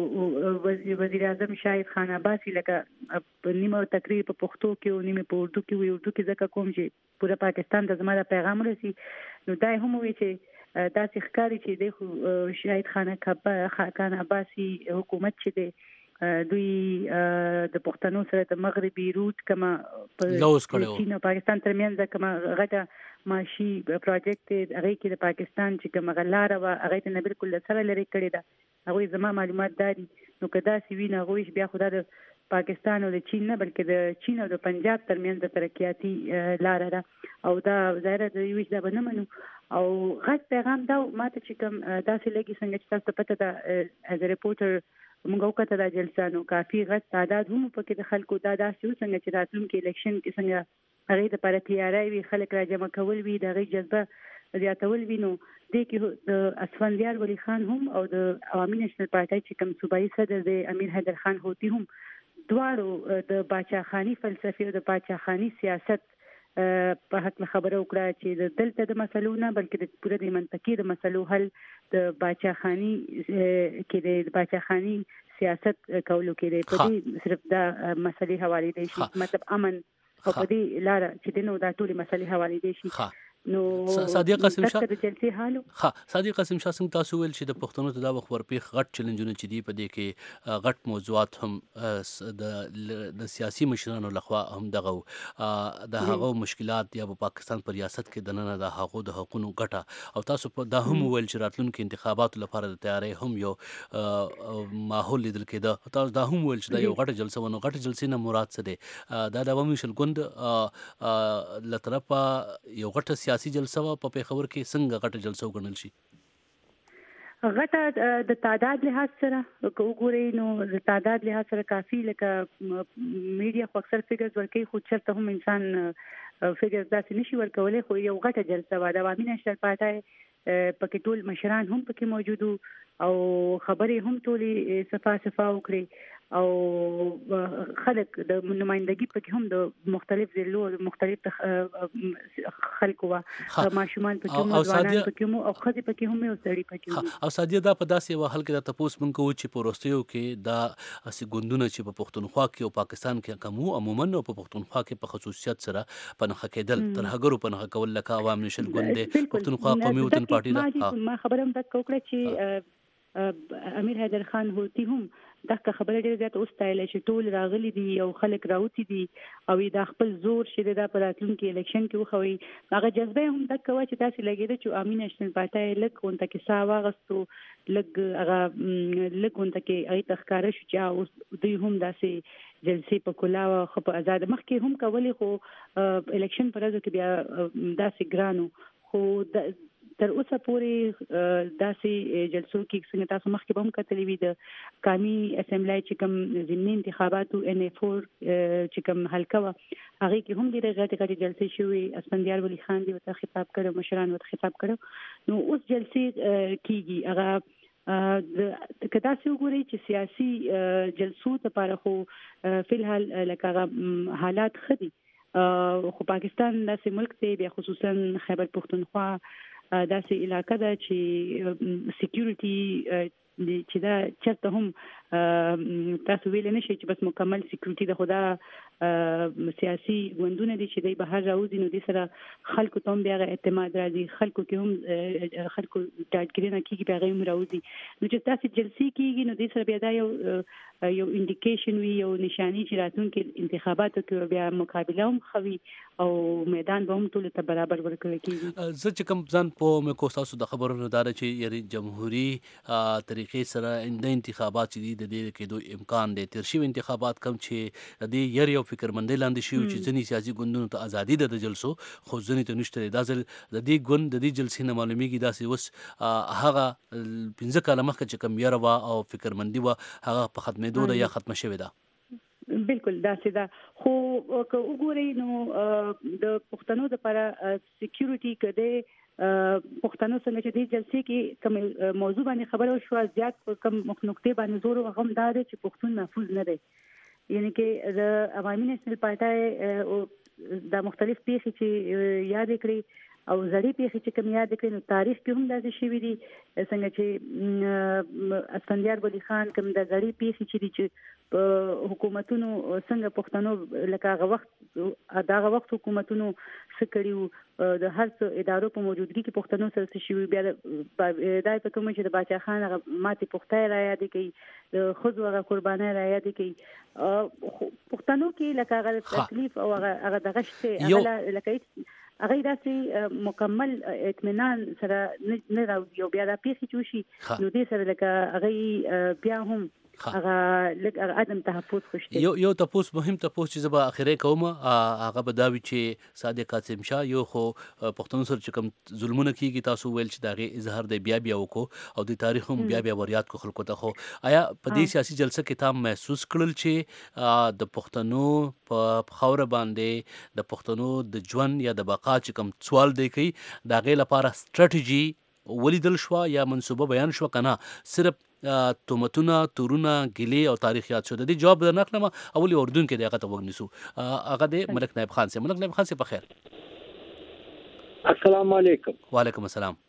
وزیر اعظم شاهد خان عباسي لکه په نیمه تقریر په پښتو کې او نیمه په اردو کې وي اردو کې ځکه کوم چې پوره پاکستان ته زما د پیغام رسي نو دا هم وي چې داسې ښکاري چې د شاهد خان خان عباسي حکومت چې دی دوی د پښتنو سره د مغربي روت کما چین او پاکستان ترمنځ کما غټه ماشي پروجیکټ هغه کې د پاکستان چې کوم غلاره و هغه ته بالکل سره لري کړی دا هغه زما معلومات داري نو کدا سی وینه هغه بیا خدای د پاکستان او د چین نه بلکې د چین او د پنجاب ترمنځ د ترقیاتي لار ده او دا ظاهره د یوش دا بنمنو او غټ پیغام دا ماته چې کوم داسې لګي څنګه چې تاسو پته ده از ریپورټر موږ وکړه د جلسه نو کافي غټ تعداد هم پکې د خلکو دا داسې څنګه چې راتلونکي الیکشن کې څنګه هغه د لپاره تیاری وي خلک را جمع کول وي د هغې جذبه زیاتول وي نو دې کې د اسفندیار ولی خان هم او د عوامي نېشنل پارټي چې کوم صوبایي صدر دی امیر حیدر خان هوتي هم دواړو د باچاخاني فلسفي او د باچاخاني سیاست په حق خبره وکړه چې د دلته د مسلو نه بلکې د پوره د منطقي د مسلو حل د باچاخانی کې د باچاخانی سیاست کولو کې دی په دې صرف دا مسلې حواله دي شي مطلب امن او په دې لار چې دنو دا ټول مسلې حواله دي شي نو صادق قاسم شاه د جلسې حالو ها صادق قاسم شاه څنګه تاسو ویل چې د پښتنو ته دا وخت ورپیخ غټ چیلنجونه چې دی په دې کې غټ موضوعات هم د د سیاسي مشرانو لخوا هم دغه د هغه مشکلات یا په پاکستان پر ریاست کې د نن د هغه د حقوقو ګټه او تاسو په دا هم ویل چې راتلونکو انتخاباتو لپاره د تیاری هم یو ماحول لیدل کېده تاسو دا هم ویل چې دا یو غټه جلسه ونه غټه جلسه نه مراد څه دی دا د عوامي شلګوند لطرفه یو غټه سیاسي جلسه په پیښور کې څنګه غټه جلسه وګڼل شي غټه د تعداد لحاظ سره وګورئ نو د تعداد لحاظ سره کافي لکه میډیا خو اکثر فګرز ورکوي خو چېرته هم انسان فګرز داسې نشي ورکولی خو یو غټه جلسه وه د عوامي نېشنل پارټۍ پکې ټول مشران هم پکې موجود او خبرې هم ټولې صفا صفا وکړي او خلک د نمائندګي پکې هم د مختلف ضلعو مختلف خلکو وا ماشومان پکې هم ځوانان پکې هم او خځې پکې هم او سړي پکې هم او سادیه دا په داسې وحل کې د تپوس من کو چې په روستیو کې دا اسی ګوندونه چې په پښتونخوا کې او پاکستان کې کومو عموما او په پښتونخوا کې په خصوصیت سره پنه کېدل تر هغه په نه کول لکه عوام نشل ګوند پښتونخوا قومي وطن پارټي ما خبرم تک وکړه چې امیر حیدر خان هوتی هم دغه خبره ډیره زیات اوستایله چې ټول راغلي دي او خلک راوتی دي او دا خپل زور شې د پراتلونکو الیکشن کې وخوي هغه جذبه هم دغه وا چې تاسو لګیده چې امین نېشنل پارټي لک اونته کې سا واغستو لګ هغه لک اونته کې ای تخکار شو چې دوی هم داسې جلسې په کلاوه خو په آزاد مخ کې هم کولی خو الیکشن پر ورځ کې بیا داسې ګرانو خو تر اوسه پورې داسې جلسو کې څنګه تاسو مخکې به هم کتلې وي د قومي اسمبلی چې کوم ضمني انتخاباتو ان ای فور چې کوم حلقه وه هغې کې هم ډېرې غټې غټې جلسې شوې اسفندیار ولی خان دې ورته خطاب کړی مشران ورته خطاب کړی نو اوس جلسې کېږي هغه که تاسو وګورئ چې سیاسي جلسو لپاره خو فلحال لکه هغه حالات ښه دي خو پاکستان داسې ملک دی بیا خصوصا خیبر پښتونخوا داسې علاقه ده چې سکیورټي چې دا چرته هم تاسو ویل نه شي چې بس مکمل سکیورټي د خدا سیاسي ګوندونه دي چې د بهر راوځي نو د سره خلکو ته هم بیا اعتماد راځي خلکو کې هم خلکو ټاګرینه کیږي بیا هم راوځي نو چې تاسو جلسې کیږي نو د سره بیا دا یو یو انډیکیشن وی یو نشانی چې راتلونکي انتخاباتو کې بیا مقابله هم خوي او میدان به هم ټول ته برابر ورکول کیږي زه چې کوم ځان په مې کو تاسو د خبرونو دار چې یاري جمهوریت طریقې سره د انتخابات چې د دې کېدو امکان دی تر شي انتخابات کم چې د یاري او فکرمندۍ لاندې شي چې ځنی سیاسي ګوندونو ته ازادي ده د جلسو خو ځنی ته نشته دا ځل د دې ګوند د دې جلسې نه معلومیږي داسې وس هغه پنځه کاله مخکې چې کوم یاره وا او فکرمندي وا هغه په ختمېدو ده یا ختمه شوې ده بالکل داسې ده خو که وګورئ نو د پښتنو لپاره سکیورټي کده پښتنو څنګه چې د جلسې کې کوم موضوع باندې خبره وشوه زیات کوم نقطې باندې زور وغم دا دی چې پښتون محفوظ نه دی یعنی کې د عوامي نېشنل پارټۍ د مختلف پیښې چې یاد کړي او زړې پیښې چې کوم یاد کړي نو تاریخ کې هم داسې شوي دي څنګه چې اسفندیار ولی خان کوم د زړې پیښې چې دي چې په حکومتونو څنګه پښتنو لکه هغه وخت دغه وخت حکومتونو څه کړي د هر څه ادارو په موجودګي کې پښتنو سره څه شوي بیا دا په کوم چې د باچا خان هغه ماتې پختای را یاد کوي د ښځو هغه قربانۍ را یاد کوي پښتنو کې لکه هغه تکلیف او هغه دغه شته هغه لکه هغه داسې مکمل اطمینان سره نه راوځي او بیا دا پیښې چې وشي نو دې سره لکه هغه بیا هم هغه لکه عدم تحفظ خوشته یو یو تاسو مهم تاسو چې زبا اخیری کوم هغه بداوی چې صادق قاسم شاه یو خو پښتون سره چې کوم ظلمونه کیږي تاسو ویل چې داغه اظهار دی بیا بیا وکړو او د تاریخ هم بیا بیا وریاد کو خلکو ته خو آیا په دې سیاسي جلسه کې تاسو محسوس کړل چې د پښتنو په خوره باندې د پښتنو د ژوند یا د بقا چې کوم سوال دی کوي داغه لپاره سټریټجی ولیدل شو یا منسوبه بیان شو کنه صرف تومتونه تورونه ګلې او تاریخیات شو د دې جواب درنه کړم اولی اردن کې دغه ته وګنیسو هغه د ملک نائب خان سي ملک نائب خان سي په خیر السلام علیکم. وعلیکم السلام.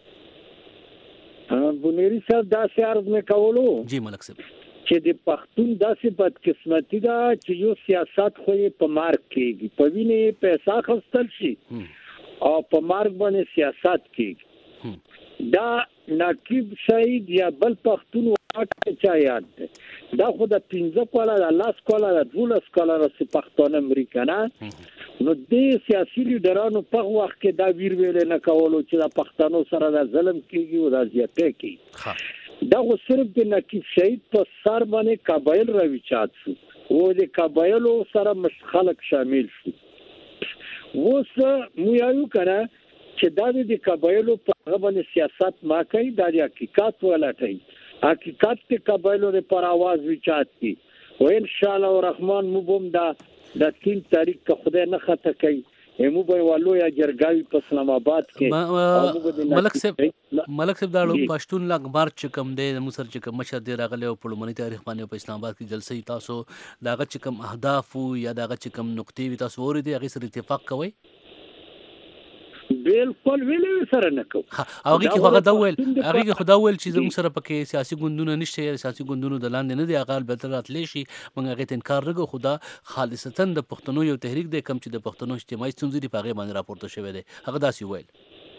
بنيري صاحب داسې عرض مې کولو جی ملک صاحب چې د پښتون داسې بدقسمتي ده چې یو سیاست خو یې په مارک کېږي، په وینې پیسې اخیستل شي او په مارک باندې سیاست کېږي. دا نقیب شهید یا بل پښتون واټ چا یاد ده، دا خو د پنځه کاله د لاس کاله د دولس کاله رسې پښتون امریکا نه. نو د سیاسي لیډرانو په وخت کې دا ویر ویل نه کولو چې د پښتنو سره د ظلم کېږي او د زیاتې کېږي. دا خو صرف د نقیب شهید په سر باندې قبایل راوچات شو او د قبایلو سره مش خلک شامل شو. اوس مو یو کنه چې دا د قبایلو په باندې سیاست ما کوي، دا د حقیقت ولټي، حقیقت د قبایلو لپاره आवाज وچات کی او ان شاء الله الرحمن مو بم دا د تین تاریخ که خدای نه خطا کوي مو به والو یا جرګاوي په اسلام آباد کې. ملک صاحب ملک صاحب دا پښتون لاګ مارچ کم دی مو سر چې کوم مشر دی راغلی او په لومړني تاریخ باندې په اسلام آباد کې جلسې تاسو داغه چې کوم اهداف یا داغه چې کوم نقطې وي تاسو ورې دي هغه سره اتفاق کوئ؟ بالکل ویلې سره نه کوم. هغه کې هغه دا ویل هغه کې خدا ویل چې زموږ سره پکې سیاسي ګوندونه نشته یا سیاسي ګوندونو د لاندې نه دی هغه به راتلی شي موږ هغه ته انکار نه کوو. خدا خالصتا د پښتنو یو تحریک دی کم چې د پښتنو اجتماعي ستونزې دی په هغه باندې راپورته شوی دی هغه داسې ویل.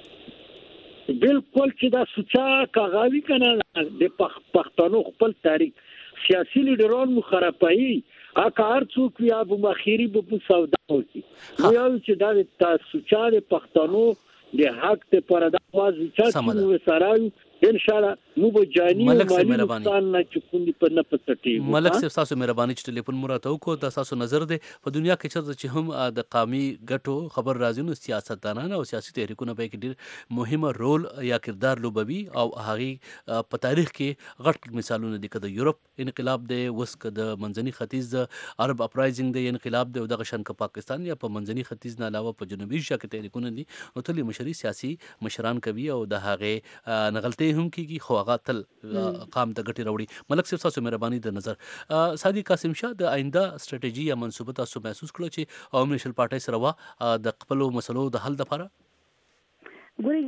بالکل چې دا سوچا کاغاوی کنه د پښتنو خپل تاریخ سیاسي لیډران مخربایي اکار څوک یا ابو مخيري په سودا وسی نو یو چې دا د سوچا د پښتنو د حق ته پردا واز چې نو سراي ان شاء الله مو به جاني مالي نقصان نه چکوندي په نه پټي. ملک صاحب تاسو مهرباني چې ټلیفون مراته وکړو د تاسو نظر دی په دنیا کې چې هم د قومي ګټو خبر راځي نو سیاستدانان او سیاسي تحریکونه به کې ډېر مهمه رول یا کردار لوبوي او هغه په تاریخ کې غټ مثالونه دي کده یورپ انقلاب دی وس کده منځني ختیځ عرب اپرایزنګ دی انقلاب دی او د غشن ک پاکستان یا په منځني ختیځ نه علاوه په جنوبي ایشیا کې تحریکونه دي نو تل مشري سیاسي مشران کوي او د هغه نغلطي هم کیږي خو هغه تل قام ته ګټي راوړي. ملک صاحب تاسو مهرباني د نظر سادي قاسم شاه د آینده استراتیژي یا منصوبه تاسو محسوس کړو چې عوامي نېشنل پارټي سره وا د خپل مسلو د حل لپاره ګوري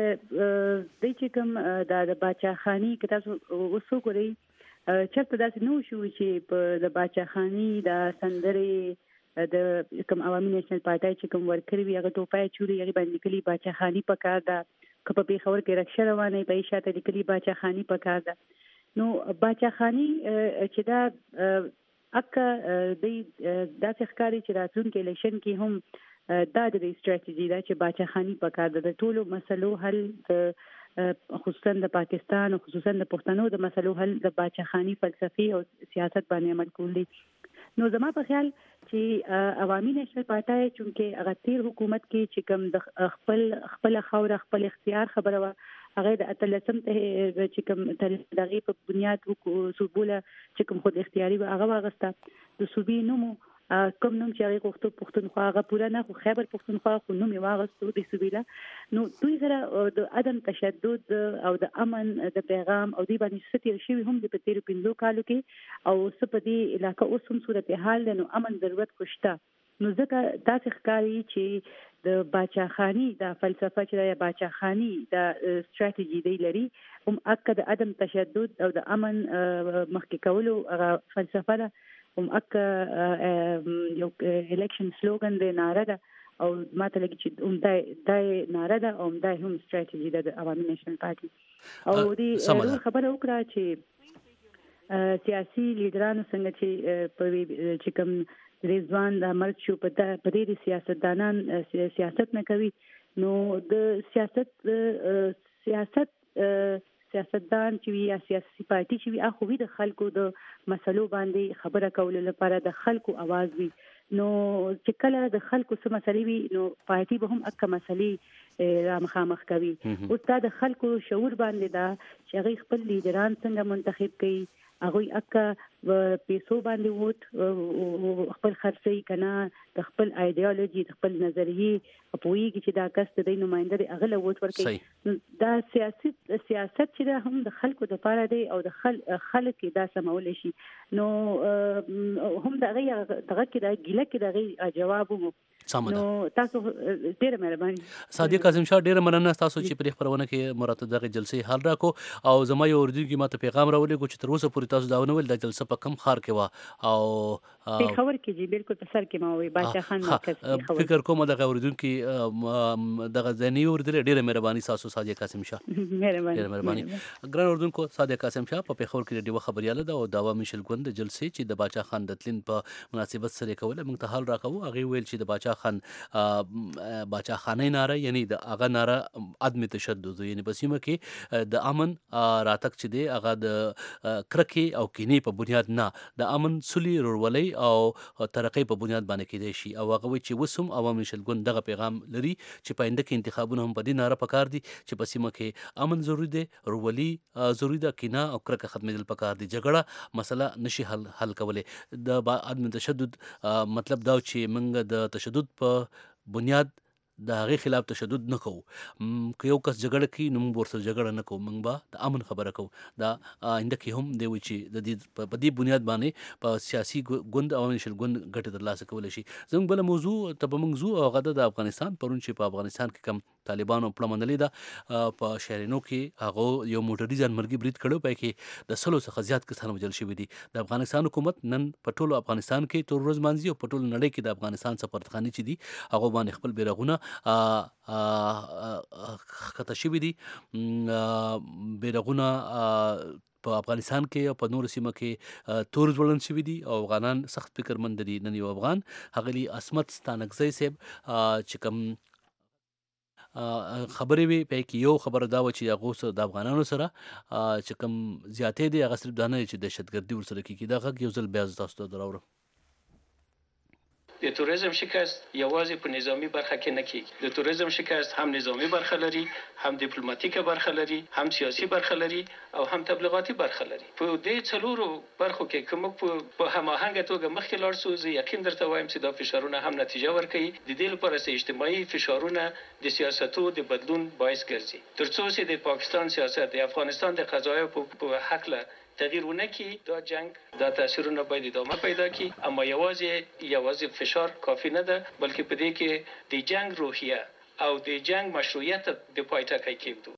د چې کوم د باچا خاني کې تاسو وسو ګوري چرته داسې نو شو چې په د باچا خاني د سندري د کوم عوامي نېشنل پارټي چې کوم ورکړي وي هغه ټوپای چوري هغه باندې کلی باچا خاني پکار ده که په خبر کې رکشا روانه په شاته لیکلي باچا خاني پکار ده. نو باچا خاني چې دا اکه د داسې ښکاری چې راتلونکي الیکشن کې هم دا د استراتیژي دا چې باچا خاني پکار ده د ټولو مسلو حل خصوصا د پاکستان او خصوصا د پښتنو د مسلو حل د باچا خاني فلسفي او سیاست باندې عمل کول دي. نو زما په خیال چې عوامي نېشنل پارټي چونکې هغه تیر حکومت کې چې کوم د خپل خپل خاور خپل اختیار خبره وا هغه د اتلسم ته چې کوم دغه په بنیاد صوبوله چې کوم خود اختیاري هغه واغسته د صوبې نومو کوم نوم چې هغه وخت پښتونخوا هغه پوره نه خو خیبر پښتونخوا خو نوم یې واغستو د صوبېله نو دوی سره د عدم تشدد او د امن د پیغام او دی باندې ستیر شي هم د پتیرو پینځو کالو کې او سپدي علاقې اوس هم صورتحال نو امن ضرورت خوشته نو ځکه داسې ښکاري چې د باچا خاني د فلسفه چې د باچا خاني د استراتیژي دی لري هم اکه د عدم تشدد او د امن مخکې کولو فلسفه ده هم اکه یو الیکشن سلوګن دی ناره ده او ماته لګي چې هم دای دای ناره ده او دای هم استراتیژي ده د عوامي نېشنل پارټي او دی خبره وکړه چې سیاسي لیډرانو څنګه چې په چې کوم رضوان د مرګ شو په دې سیاستدانان سیاست نه کوي نو د سیاست سیاست سیاستدان چې وي یا سیاسي پارټي چې وي هغه وي د خلکو د مسلو باندې خبره کول لپاره د خلکو आवाज وي نو چې کله د خلکو څه مسلې وي نو پارټي به هم اکه مسلې را مخامخ کوي او تا د خلکو شعور باندې دا چې هغه خپل لیډران څنګه منتخب کوي هغه اکه پیسو باندې ووت خپل خرڅي کنه د خپل ایدئولوژي د خپل نظریه پوېږي چې دا کس د نمائنده دی هغه لوت ورکړي دا سیاست سیاست چې هم د خلکو د لپاره دی او د خل خلک دا سمول شي نو هم دا غي دغه کې دا ګیله کې دا غي جواب وو نو تاسو ډیره مهرباني. صادق کاظم شاه ډیره مننه تاسو چې په خبرونه کې مراتب دغه جلسې حل راکو او زما یو اردوونکي ماته پیغام راولېږو چې تر اوسه پورې تاسو دا ونه ویل دا جلسه په کم ښار کې وه او پیښور کې جی بالکل په سر کې ما وی باچا خان مرکز پیښور. فکر کوم دغه اردوونکي دغه ځنی اردو ډیره مهرباني تاسو صادق کاظم شاه مهرباني ډیره مهرباني. ګران اردوونکو صادق کاظم شاه په پیښور کې ډیوه خبرياله ده او داوا میشل ګوند د جلسې چې د باچا خان د تلین په مناسبت سره کوله موږ ته حل راکوو. هغه ویل چې د باچا خان باچا خانه ناره یعنی د هغه ناره عدم تشدد یعنی په سیمه کې د امن راتګ چې دی هغه د کرکې او کینې په بنیاد نه د امن سولې ورولۍ او ترقۍ په بنیاد باندې کېدای شي او هغه وایي چې اوس هم عوام نشل ګوند دغه پیغام لري چې په آینده کې انتخابونه هم په دې ناره پکار دي چې په سیمه کې امن ضروري دی، ورولي ضروري ده، کینه او کرکه ختمېدل پکار دي. جګړه مسله نشي حل حل کولی. د عدم تشدد مطلب دا چې موږ د تشدد په بنیاد د هغې خلاف تشدد نه کوو. که یو کس جګړه کوي نو موږ ورسره جګړه نه کوو، موږ به د امن خبره کوو. دا آینده کې هم دی وایي چې د دې په دې بنیاد باندې په سیاسي ګوند عوامي نشل ګوند ګټې ترلاسه کولی شي. زموږ بله موضوع ته به موږ ځو او هغه ده د افغانستان. پرون چې په افغانستان کې کم طالبانو پړه منلې ده په شهرینو کې هغه یو موټري ځانمرګي برید کړی، په کې د سلو څخه زیات کسان وژل شوي دي. د افغانستان حکومت نن په ټولو افغانستان کې تور ورځ مانځي او په ټولو نړۍ کې د افغانستان سفارتخانې چې دي هغو باندې خپل بیرغونه ښکته شوي دي. بیرغونه په افغانستان کې او په نورو سیمه کې تور ځوړند شوي دي او افغانان سخت فکرمند دي. نن یو افغان ښاغلي عصمت ستانکزی صاحب چې کوم خبرې وي په کې یو خبره دا و چې هغو سره د افغانانو سره چې کوم زیاتې دي هغه صرف دا نه دی چې دهشتګردي ورسره کېږي. دا غږ یو ځل بیا زه تاسو ته راوړم. د توریزم شکست یوازې په نظامی برخه کې نه کېږي. د توریزم شکست هم نظامی برخه لري، هم دیپلوماتیکه برخه لري، هم سیاسي برخه لري او هم تبلیغاتي برخه لري. په دې څلورو برخو کې که موږ په هماهنګه توګه مخکې لاړ سو، زه یقین درته وایم چې دا فشارونه هم نتیجه ورکوي. د دې لپاره چې اجتماعي فشارونه د سیاستو د بدلون باعث ګرځي. تر څو چې د پاکستان سیاست د افغانستان د قضایاو په حقله تغییر ونه کړي، دا جنگ دا تاثیرونه باید ادامه پیدا کړي. اما یوازې یوازې فشار کافی نه ده، بلکې په دې کې د جنگ روحیه او د جنگ مشروعیت د پای ټکی کېږدو.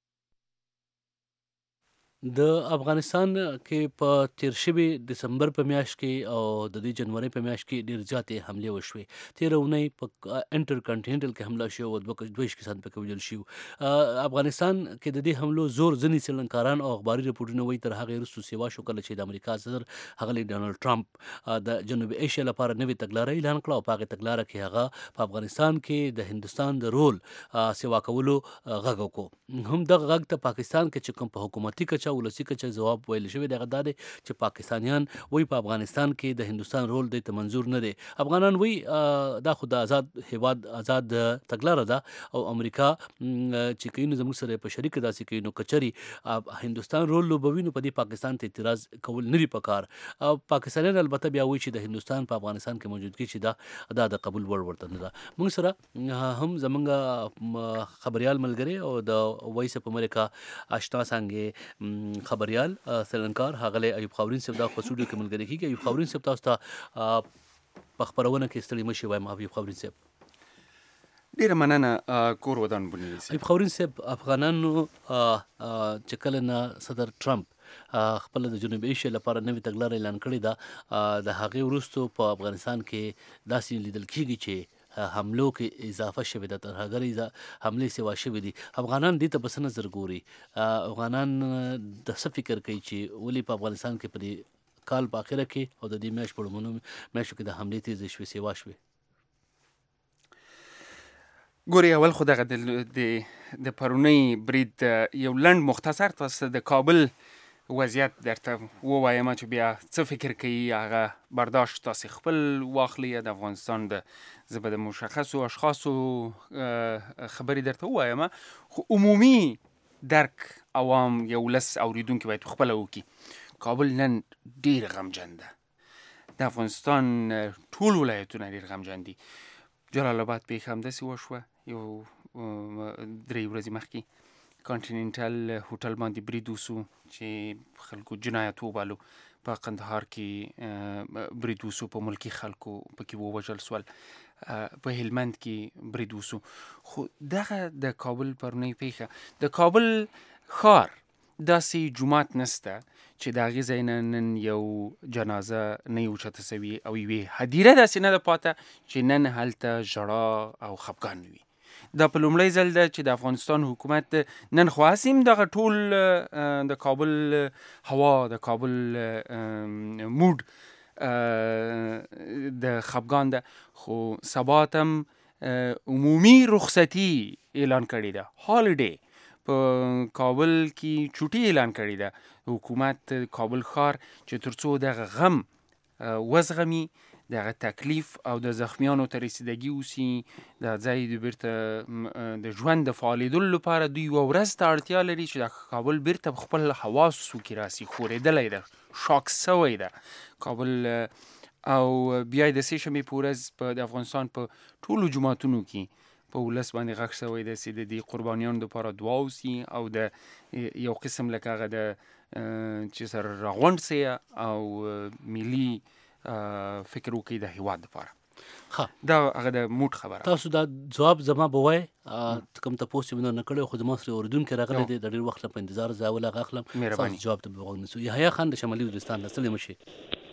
د افغانستان کې په تیر شوي دسمبر په میاشت کې او د دې جنوري په میاشت کې ډېر زیاتې حملې وشوې. تېره اونۍ په انټر کانټیننټل کې حمله شوې او دوه دوه کسان پکې وژل شوي. افغانستان کې د دې حملو زور ځینې څېړنکاران او اخباري رپورټونه وایي تر هغې وروسته سیوا شو کله چې د امریکا صدر ښاغلي ډانلډ ټرمپ د جنوبي ایشیا لپاره نوې تګلاره اعلان کړه او په هغې تګلاره کې هغه په افغانستان کې د هندوستان د رول سیوا کولو غږ وکړو. هم دغه غږ ته پاکستان کې چې کوم په حکومتي کچه ولسي کچه جواب ویل شوی دی هغه دا دی چې پاکستانیان وایي په افغانستان کې د هندوستان رول دی ته منظور نه دی. افغانان وایي دا خو د آزاد هیواد آزاد تګلاره ده او امریکا چې کوي نو زموږ سره په شریکه داسې کوي نو کچري هندوستان رول لوبوي نو په دې پاکستان ته اعتراض کول نه دي پکار. پاکستانیان البته بیا وایي چې د هندوستان په افغانستان کې موجودګي چې دا دا د قبول وړ ورته نه ده. موږ سره هم زمونږ خبريال ملګری او د وایس اف امریکا آشنا څنګه خبريال سلنکار ښاغلی ایوب خاورین صاحب دا په سټوډیو کې ملګری کېږي. ایوب خاورین صاحب تاسو ته په خپرونه کې ستړي مه شئ وایم. ایوب خاورین صاحب ډېره مننه کور ودان بنیادي صاحب. ایوب خاورین صاحب افغانانو چې کله نه صدر ټرمپ خپل د جنوبي ایشیا لپاره نوې تګلاره اعلان کړې ده د هغې وروستو په افغانستان کې داسې لیدل کېږي چې حملو کې اضافه شوې ده، تر هغه حملې سوا شوې دي. افغانان دې ته په څه نظر ګوري؟ افغانان د څه فکر کوي چې ولې په افغانستان کې په دې کال په اخره کې او د دې میاشت په لومړنیو میاشتو کې د حملې تیزې شوې سوا شوې؟ ګوري اول خو دغه د پرونی برید یو لنډ مختصر تاسو د کابل وضعیت درته ووایم چې بیا څه فکر کوي هغه برداشت تاسو خپل واخلئ. د افغانستان د زه به د مشخصو اشخاصو خبرې درته ووایم، خو عمومي درک عوام یو لس اوریدونکي باید خپله وکړي. کابل نن ډېر غمجن ده. د افغانستان ټول ولایتونه ډېر غمجن دي. جلال آباد پیښه همداسې وشوه یو درې ورځې مخکې کانټیننټل هوټل باندې برید وسو چې خلکو جنایت وبالو. په قندهار کې برید وسو په ملکي خلکو پکې ووژل سول. په هلمند کې برید وسو. خو دغه د کابل پرونی پیښه د کابل ښار داسې جومات نسته چې د هغې ځای نه نن یو جنازه نه یې اوچته سوي او یوې هدیره داسې نه ده پاته چې نن هلته ژړا او خفګان وي. دا په لومړی ځل ده چې د افغانستان حکومت نن خو هسې هم دغه ټول د کابل هوا د کابل موډ د خفګان ده، خو سبات هم عمومي رخصتي اعلان کړې ده، هالیډې په کابل کې چوټي اعلان کړې ده حکومت کابل ښار چې ترڅو دغه غم وزغمي، دغه تکلیف او د زخمیانو ته رسیدګي وسي، د ځای د بیرته د ژوند د فعالېدلو لپاره دوی یوه ورځ ته اړتیا لري چې د کابل بیرته په خپل حواسو کې راسي، خورېدلی ده، شاک سوی ده کابل. او بیا د سې شنبې په ورځ په د افغانستان په ټولو جوماتونو کې په ولس باندې غږ سوی ده چې د دې قربانیانو دپاره دعا وسي او د یو قسم لکه هغه د چې سره راغونډ سي او ملي فکر وکړي د هیواد دپاره. ښه، دا هغه د موډ خبره. تاسو دا ځواب زما به وایي کوم تپوس چې مې نه کړی، خو زما سره اورېدونکی راغلی دی، د ډېر وخت په انتظار زه اول هغه اخلم. مهرباني. تاسو جواب ته به غوږ نیسو. یحیی خان د شمالي وزیرستان نه، ستړي مه شئ.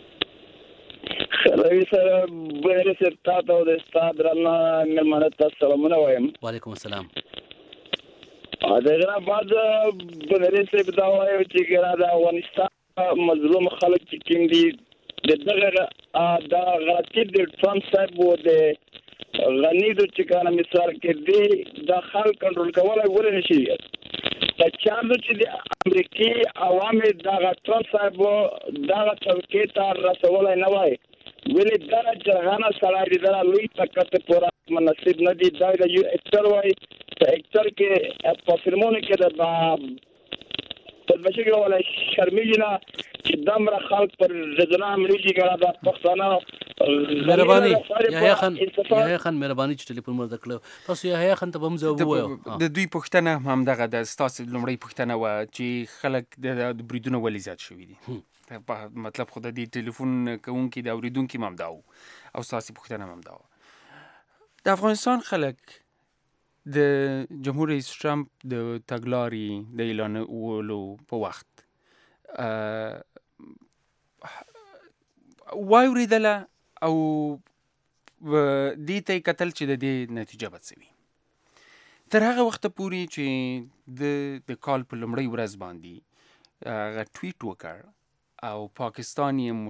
خلوی سره بهر صاحب تا ته او د ستا درنه مېلمانه ته سلامونه وایم. وعلیکم السلام. دغه نه بعد بهر صاحب دا وایم چې ګرا د افغانستان مظلوم خلک چې کوم دي د دغه دا غلطي د ټرمپ صاحب و د غنیدو چې کنه مثال کې دی د خلک کنټرول کولای ولې نشي. د چارو چې د امریکای عوام د ټرمپ صاحب دا څوکې ته رسولای نه وای، ولې دا جهان سره د دا لوی طاقت پورا مناسب نه دی. دا د یو اکثر وای په اکثر کې په فلمونو کې د په بشي ولا شرمېږي نه چې دمره خلک پر زدنا امریکي ګره د پښتانه. مهرباني یحیی خان، یحیی خان مهرباني چې ټلیفون مرده کړو. تاسو یحیی خان ته به هم ځواب ووایو. د دوی پوښتنه هم دغه د ستاسو لومړۍ پوښتنه وه چې خلک د بریدونو ولې زیات شوي دي. مطلب خو د دې ټلیفون کوونکي د اورېدونکي هم همدا و او ستاسې پوښتنه هم همدا وه. د افغانستان خلک د جمهور رئیس ټرمپ د تګلارې د اعلانولو په وخت واورېدله او دې ته یې کتل چې د دې نتیجه به څه وي. تر هغه وخته پورې چې د د کال په لومړۍ ورځ باندې هغه ټویټ وکړ او پاکستان یې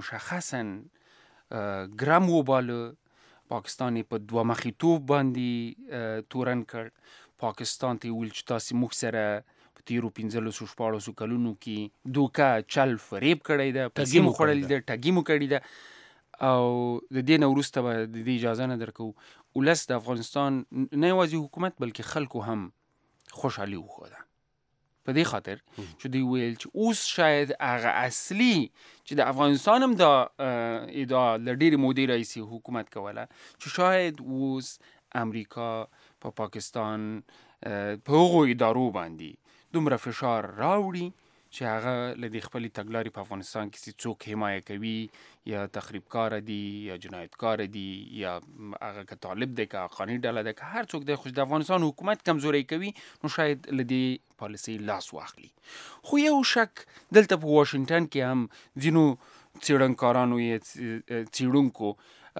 مشخصا ګرم وباله، پاکستان یې په دوه مخیتوب باندې تورن کړ. پاکستان ته یې ویل چې تاسې موږ سره په تیرو پنځلسو شپاړسو کلونو کې دوکه چل فریب کړی ده، پیسې مو خوړلې ده، ټګي مو کړې ده او د دې نه وروسته به د دې اجازه نه درکوو. ولس د افغانستان نه یوازې حکومت بلکې خلکو هم خوشحالي وښوده په دې خاطر چې دوی ویل چې اوس شاید هغه اصلي چې د افغانستان هم دا ادعا له ډېرې مودې راهیسې حکومت کوله چې شاید اوس امریکا په پاکستان په هغو ادارو باندې دومره فشار راوړي چې هغه له دې خپلې تګلارې په افغانستان کې چې څوک حمایه کوي یا تخریبکاره دي یا جنایتکاره دي یا هغه که طالب دی که حقاني ډله ده که هر څوک دی، خو د افغانستان حکومت کمزوری کوي نو شاید له دې پالیسۍ لاس واخلي. خو یو شک دلته په واشنګټن کې هم ځینو څېړنکارانو یې څېړونکو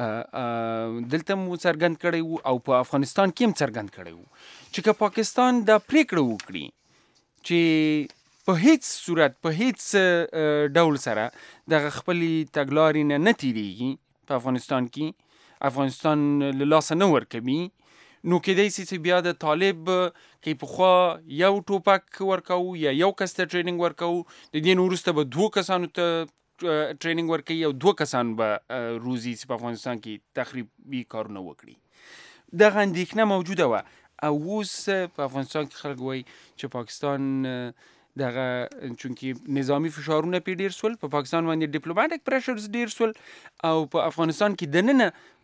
دلته مو څرګند کړی و او په افغانستان کې هم څرګند کړی و چې که پاکستان دا پریکړه وکړي چې په هیڅ صورت په هیڅ ډول سره دغه خپلې تګلارې نه نه تېرېږي په افغانستان کې، افغانستان له لاسه نه ورکوي، نو کېدای سي چې بیا د طالب کې پخوا یو ټوپک ورکوو یا یو کس ته ټریننګ ورکوو، د دې نه وروسته به دوو کسانو ته ټریننګ ورکوي او دوه کسان به روزي چې په افغانستان کې تخریبي کارونه وکړي. دغه اندېښنه موجوده وه او اوس په افغانستان کې خلک وایي چې پاکستان دغه چونکې نظامی فشارونه پې ډېر سول، په پاکستان باندې ډیپلوماټیک پریشرز ډېر سول او په افغانستان کې دننه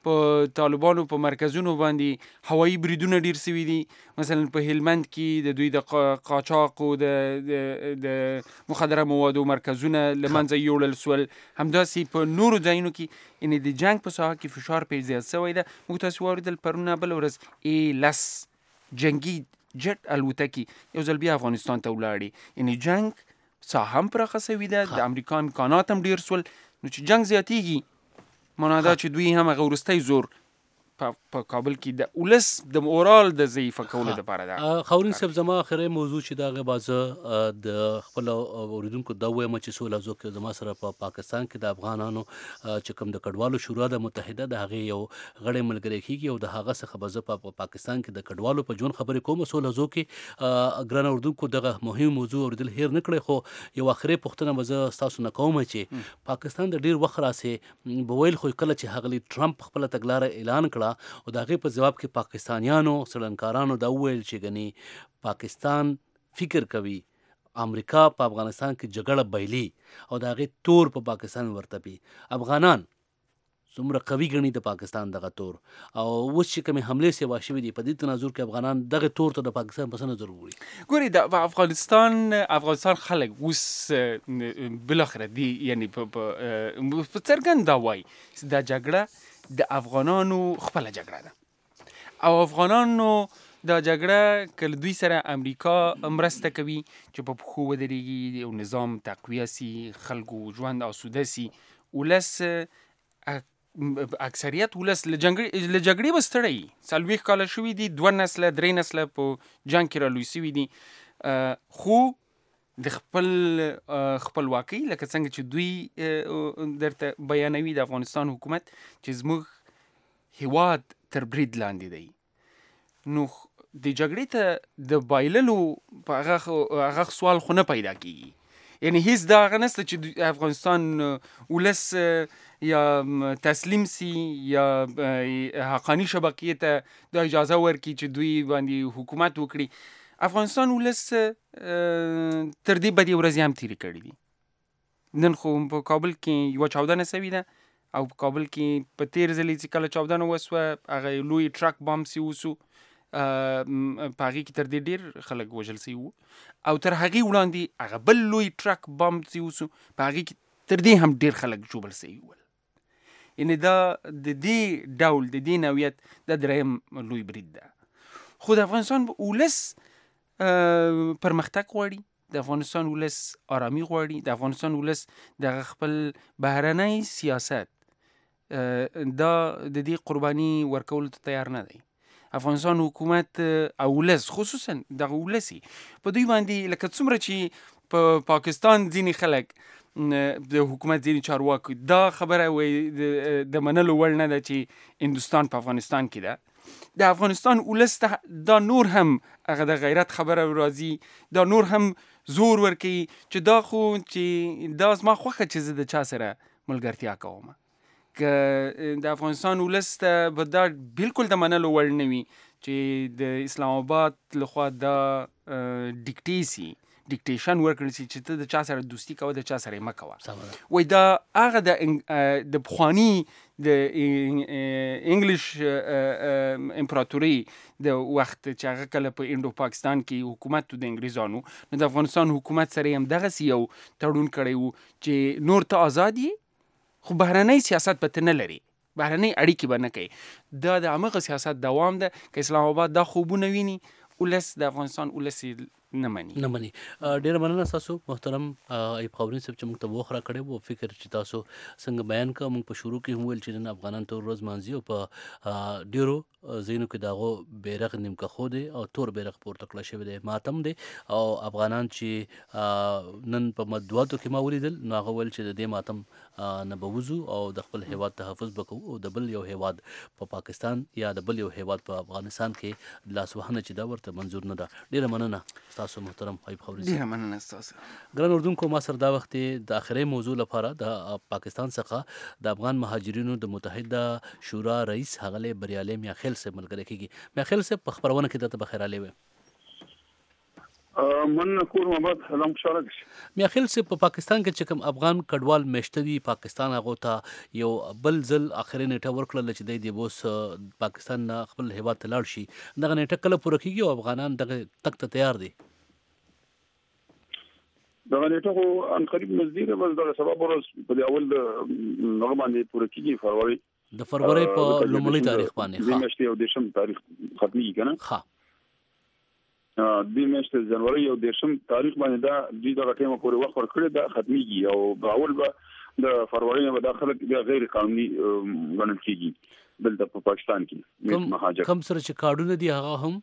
په طالبانو په مرکزونو باندې هوایي بریدونه ډیر سوي دي. مثلا په هلمند کې د دوی د قاچاق او د د مخدره موادو مرکزونه له منځه یوړل سول. همداسې په نورو ځایونو کې یعنې د جنګ په ساحه کې فشار پرې زیات سوی ده. موږ تاسو واورېدل پرونه بله ورځ ای لس جنګي جټ الوتکې یو ځل بیا افغانستان ته ولاړې. یعنې جنګ ساحه هم پراخه سوي ده، د امریکا امکانات هم ډیر سول. نو چې جنګ زیاتیږي معنا دا چې دوی هم هغه وروستی زور په کابل کې د ولس د مورال د ضعیفه کولو دپاره ده. خاورین صاحب زما اخري موضوع چې د هغې بازه د خپلو اورېدونکو دا ووایم چې څو لفظو کې زما سره په پاکستان کې د افغانانو چې کوم د کډوالو شورا د متحده د هغې یو غړی ملګری کېږي او د هغه څخه به زه په پاکستان کې د کډوالو په ژوند خبرې کوم. څو لفظو کې ګران اورېدونکو دغه مهم موضوع اورېدل هیر نه کړئ. خو یو اخري پوښتنه به زه ستاسو نه کوم چې پاکستان د ډېر وخت راسې به ویل خو کله چې هغلي ټرمپ خپله تګلاره اعلان کړه او د هغې په ځواب کې پاکستانیانو سړنکارانو دا وویل چې ګنې پاکستان فکر کوي امریکا په افغانستان کې جګړه بایلي او د هغې تور په پاکستان ورتپي. افغانان څومره قوي ګڼي د پاکستان دغه تور او اوس چې کومې حملې سیوا شوي دي په دې تناظر کې افغانان دغه تور ته د پاکستان په څه نظر ګوري؟ ګوري د افغانستان افغانستان خلک اوس بالاخره دي یعنی په څرګند دا وایي چې دا جګړه د افغانانو خپله جګړه ده او افغانانو دا جګړه که له دوی سره امریکا مرسته کوي چې په پښو ودرېږي یو نظام تقویه سي، خلکو ژوند آسوده سي، ولس اکثریت ولس له جګړې به ستړی وي. څلوېښت کاله شوي دي، دوه نسله درې نسله په جنګ کې رالوی سوي دي، خو د خپل خپلواکۍ لکه څنګه چې دوی درته بیانوي د افغانستان حکومت چې زموږ هیواد تر برید لاندې دی، نو د جګړې ته د بایللو په هغه سوال خو نه پیدا کیږي. یعنی هیڅ دا هغه نسته چې افغانستان ولس یا تسلیم سي یا حقاني شبکې ته د اجازه ورکړي چې دوی باندې حکومت وکړي. افغانستان ولس تر دې بدې ورځې هم تېرې کړي دي. نن خو په کابل کې یوه چاودنه سوې ده او په کابل کې په تېر ځلې چې کله چاودنه وسوه هغه لوی ټرک بام سي وسو، په هغې کې تر دې ډېر خلک وژل سوي وو او تر هغې وړاندې هغه بل لوی ټرک بام سي وسو، په هغې کې تر دې هم ډېر خلک ژوبل سوي ول. یعنې دا د دې ډول د دې نوعیت دا دریم لوی برید ده. خو د افغانستان ولس پرمختګ غواړي، د افغانستان ولس آرامي غواړي، د افغانستان ولس د خپل بهرنی سیاست دا د دې قرباني ورکولو ته تیار نه دی. افغانستان حکومت او ولس خصوصا دغه ولسي په دوی باندې لکه څومره چې په پاکستان ځینې خلک د حکومت ځینې چارواکي دا خبره وایي د منلو وړ نه ده چې هندوستان په افغانستان کې ده. د افغانستان ولس ته دا نور هم هغه د غیرت خبره راځي، دا نور هم زور ورکوي چې دا خو چې دا زما خوښه چې زه د چا سره ملګرتیا کوم. که د افغانستان ولس ته به دا بالکل د منلو وړ نه وي چې د اسلام آباد لخوا دا ډیکټې سي ډیکټیشن ورکړل سي چې ته د چا سره دوستي کوه د چا سره یې مه کوه. وایي دا هغه د د پخواني د انګلیش امپراتوري د وخت چې هغه کله په انډو پاکستان کې حکومت د انګریزانو، نو د افغانستان حکومت سره یې هم دغسې یو تړون کړی وو چې نور ته آزاد یې خو بهرنی سیاست به ته نه لري، بهرنی اړیکې به نه کوي. دا د همغه سیاست دوام ده. که اسلام آباد دا خوبونه ویني، ولس د افغانستان ولس نه مني نه مني. ډېره مننه ستاسو محترم ایوب خاورین صاحب چې موږ ته وخت راکړی و. فکر چې تاسو څنګه بیان کړه، موږ په شروع کې هم ویل چې نن افغانان ټول ورځ مانځي او په ډېرو ځایونو کې د هغو بیرغ نیمکه خو دی او تور بیرغ پورته کړی شوی دی، ماتم دی. او افغانان چې نن په مطبوعاتو کې ما ولیدل نو هغه ویل چې د دې ماتم نه به وځو او د خپل هیواد تحفظ به کوو او د بل یو هیواد په پاکستان یا د بل یو هیواد په افغانستان کې لاسوهنه چې دا ورته منظور نه ده. ډېره مننه ستاسو محترم ایوب خاورین صاحب. ډېره مننه ستاسو. ګران اردوونکو، ما سره دا وخت د آخري موضوع لپاره د پاکستان څخه د افغان مهاجرینو د متحده شورا رئیس ښاغلی بریالي میاخیل صاحب ملګری کېږي. میاخیل صاحب په خپرونه کې درته بخیر راغلی ویم. من کور محمد سلام شارک میاخیل سه په پاکستان کې چې کوم افغان کډوال مشته دي پاکستان هغه ته یو بل ځل اخري نیټه ورکړل چې د بوس پاکستان نه خپل هیواد ته لاړ شي دغه نیټه کله پوره کیږي او افغانان دغه تک ته تیار دي دغه نیټه خو ان قریب نزدیک بس دغه سبب ورس په اول هغه باندې پوره کیږي فروری د فروری په لومړي تاریخ باندې ها د میاشتې او دیشم تاریخ ختمي کنه ها د میاشتې جنوري او دیشم تاریخ باندې دا د دغه ټیمه پورې وخت ورکړی دا ختميږي او باول به د فروری نه به داخله د غیر قانوني غنل کیږي دلته په پاکستان کې مهاجر کم سره چې کارډونه دي هغه هم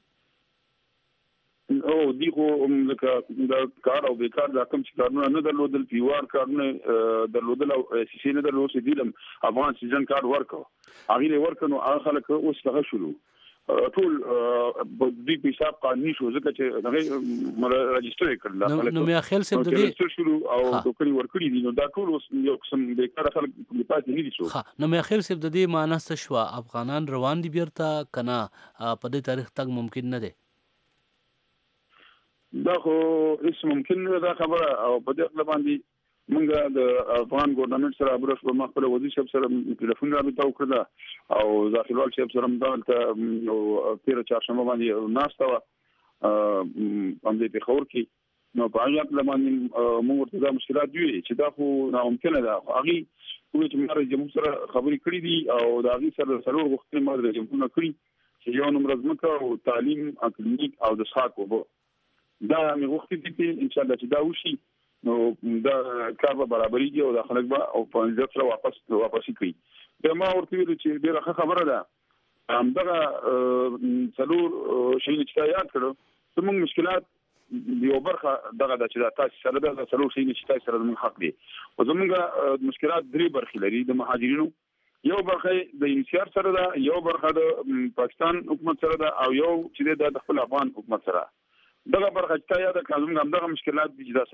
او دی خو لکه د کار او بیکار د کوم چې کارونه نه درلودل پیوار کارونه درلودل او سیسي نه درلود چې دیلم افغان سیزن کارت ورکو هغه ورکنو هغه خلک اوس هغه شروع ټول د دې حساب قانوني شو ځکه چې دغه راجستر کړل نو مې خیال سم د دې شروع او ټوکري ورکړي دي نو دا ټول اوس یو قسم بیکار خلک په پاتې نه دي شو ها نو مې خیال سم د دې معنی څه شو افغانان روان دي بیرته کنه په دې تاریخ تک ممکن نه دی دا خو هیڅ ممکن نه دا خبره او په دې باندې موږ د افغان ګورنمنت سره برش په مخبره وزیر صاحب سره ټلیفون رابطه وکړه او ځاخلوال صاحب سره هم دا نو تیر چهارشنبه باندې ناشته و هم دې په خور کې نو په اړه باندې موږ ورته دا مشکلات دي چې دا خو ناممکن ده هغه کوم چې موږ جمهور سره خبرې کړې دي او دا غي سره سره وختونه موږ د جمهور کړی چې یو نمبر ځمکه او تعلیم اکاډمیک او د ساکو دا موږ وخت دي ان شاء الله چې دا وشي نو دا کار به برابرېږي او د خلک به او په ځای سره واپس واپس کوي دا ما ورته ویل چې ډیره خبره ده همدغه څلور شي چې یاد کړو زموږ مشکلات یو برخه دغه د چې تاسو سره د څلور شي چې تاسو سره زموږ حق دي او زموږ مشکلات درې برخې لري د مهاجرینو یو برخه د انسیار سره ده یو برخه د پاکستان حکومت سره ده او یو چې د خپل افغان حکومت سره دغه برخه چې یا د قانون هم دغه مشکلات دي چې د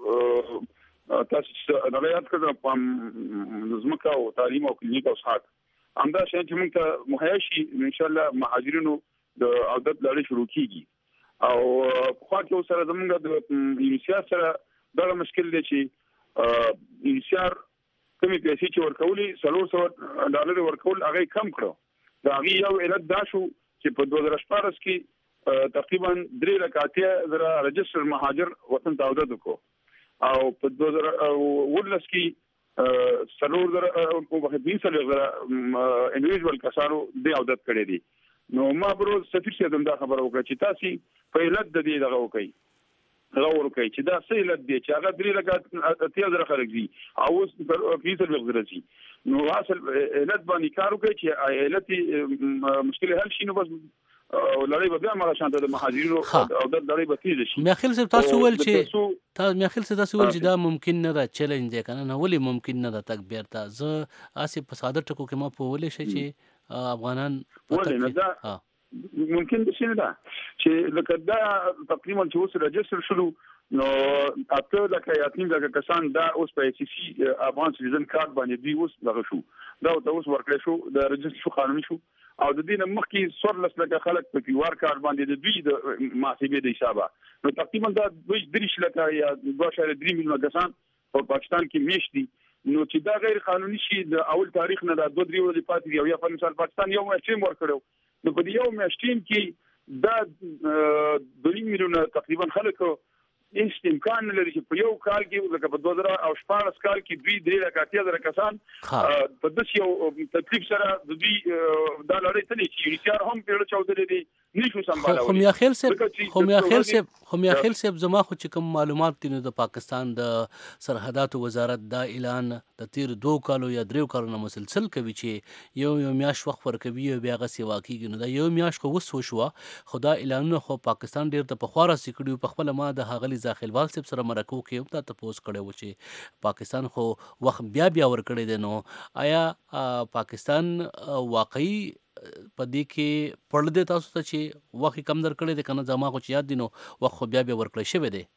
سلور تاسو د یاد کړو په زمکه او تعلیم او کلینیک او صحت همدا شي چې موږ ته مهیا شي ان شاء الله مهاجرینو د عادت لړۍ شروع کیږي او خو کې سره زموږ د انسیار سره دغه مشکل دی چې انسیار کومې پیسې چې ورکولې سلور سو ډالر ورکول هغه کم کړو دا هغه یو علت دا شو چې په دوه هزار شپږ کې تقریبا درې لکاتیا زره رجستر مهاجر وطن ته عودت وکړو او په دوه هزار ولس کې سلور زره په وخت کې سلور انډیویډوال کسانو د عودت کړي دي نو ما برو سفیر شه دا خبره وکړه چې تاسو په علت د دې دغه وکړي غوړ کوي چې دا څه علت دی چې هغه درې لکات زره خلک دي او اوس په فیصل وغځرسي نو اصل علت باندې کار وکړي چې علت مشکل حل شي نو بس او لړۍ به بیا مغه شانته د مهاجرینو او د لړۍ به تیز شي مې خیال سره تاسو ول چې تاسو مې خیال سره تاسو ول چې دا ممکن نه ده چیلنج دی کنه نه ولې ممکن نه ده تک بیرته زه اسې په ساده ټکو کې ما په ولې شي چې افغانان ولې نه ده ممکن د شي نه چې لکه دا تقریبا چې اوس رجستر شروع نو اته لکه یاتیم لکه کسان دا اوس په سی سی افغان سیزن کارت باندې دی اوس دغه شو دا اوس ورکړی شو د رجستر شو قانوني شو او د دې مخکې سورلس لکه خلک په پیوار کارت باندې د دوی د محاسبې د حسابه نو تقریبا دا دوی درې لکه یا دوه شاید درې میلیونه کسان په پاکستان کې میشت دي نو چې دا غیر قانوني شي د اول تاریخ نه دا دوه درې ورځې پاتې دی او یا په مثال پاکستان یو میاشت ورکړو نو په یو میاشت کې دا دوه میلیونه تقریبا خلک هیڅ امکان نه لري چې په یو کال کې لکه په دوه زره او شپږ کال کې دوی درې لکاتیا زره کسان په داسې یو تکلیف سره د دوی دا لړۍ ته نه چې ریشار هم پیړ چودلې دي نشو سمبالول خو میا خیل سه خو میا خیل سه خو میا خیل سه زما خو چې کوم معلومات دي نو د پاکستان د سرحداتو وزارت دا اعلان د تیر دوه کالو یا دریو کالو نه مسلسل کوي چې یو یو میاش وخت ورکوي او بیا غسي واقعي نو دا یو میاش خو وسو شو خدا اعلانونه خو پاکستان ډیر ته په خواره سکړو په خپل ما د هغلی ځاخلوال سب سره مرکو کې هم ته پوس کړي و چې پاکستان خو وخت بیا بیا ور کړی دی نو آیا پاکستان واقعي په دې کې پړل دی تاسو ته چې وخت کم در کړی دی کنه زما خو چې یاد دي نو وخت بیا بیا ور کړی شوی دی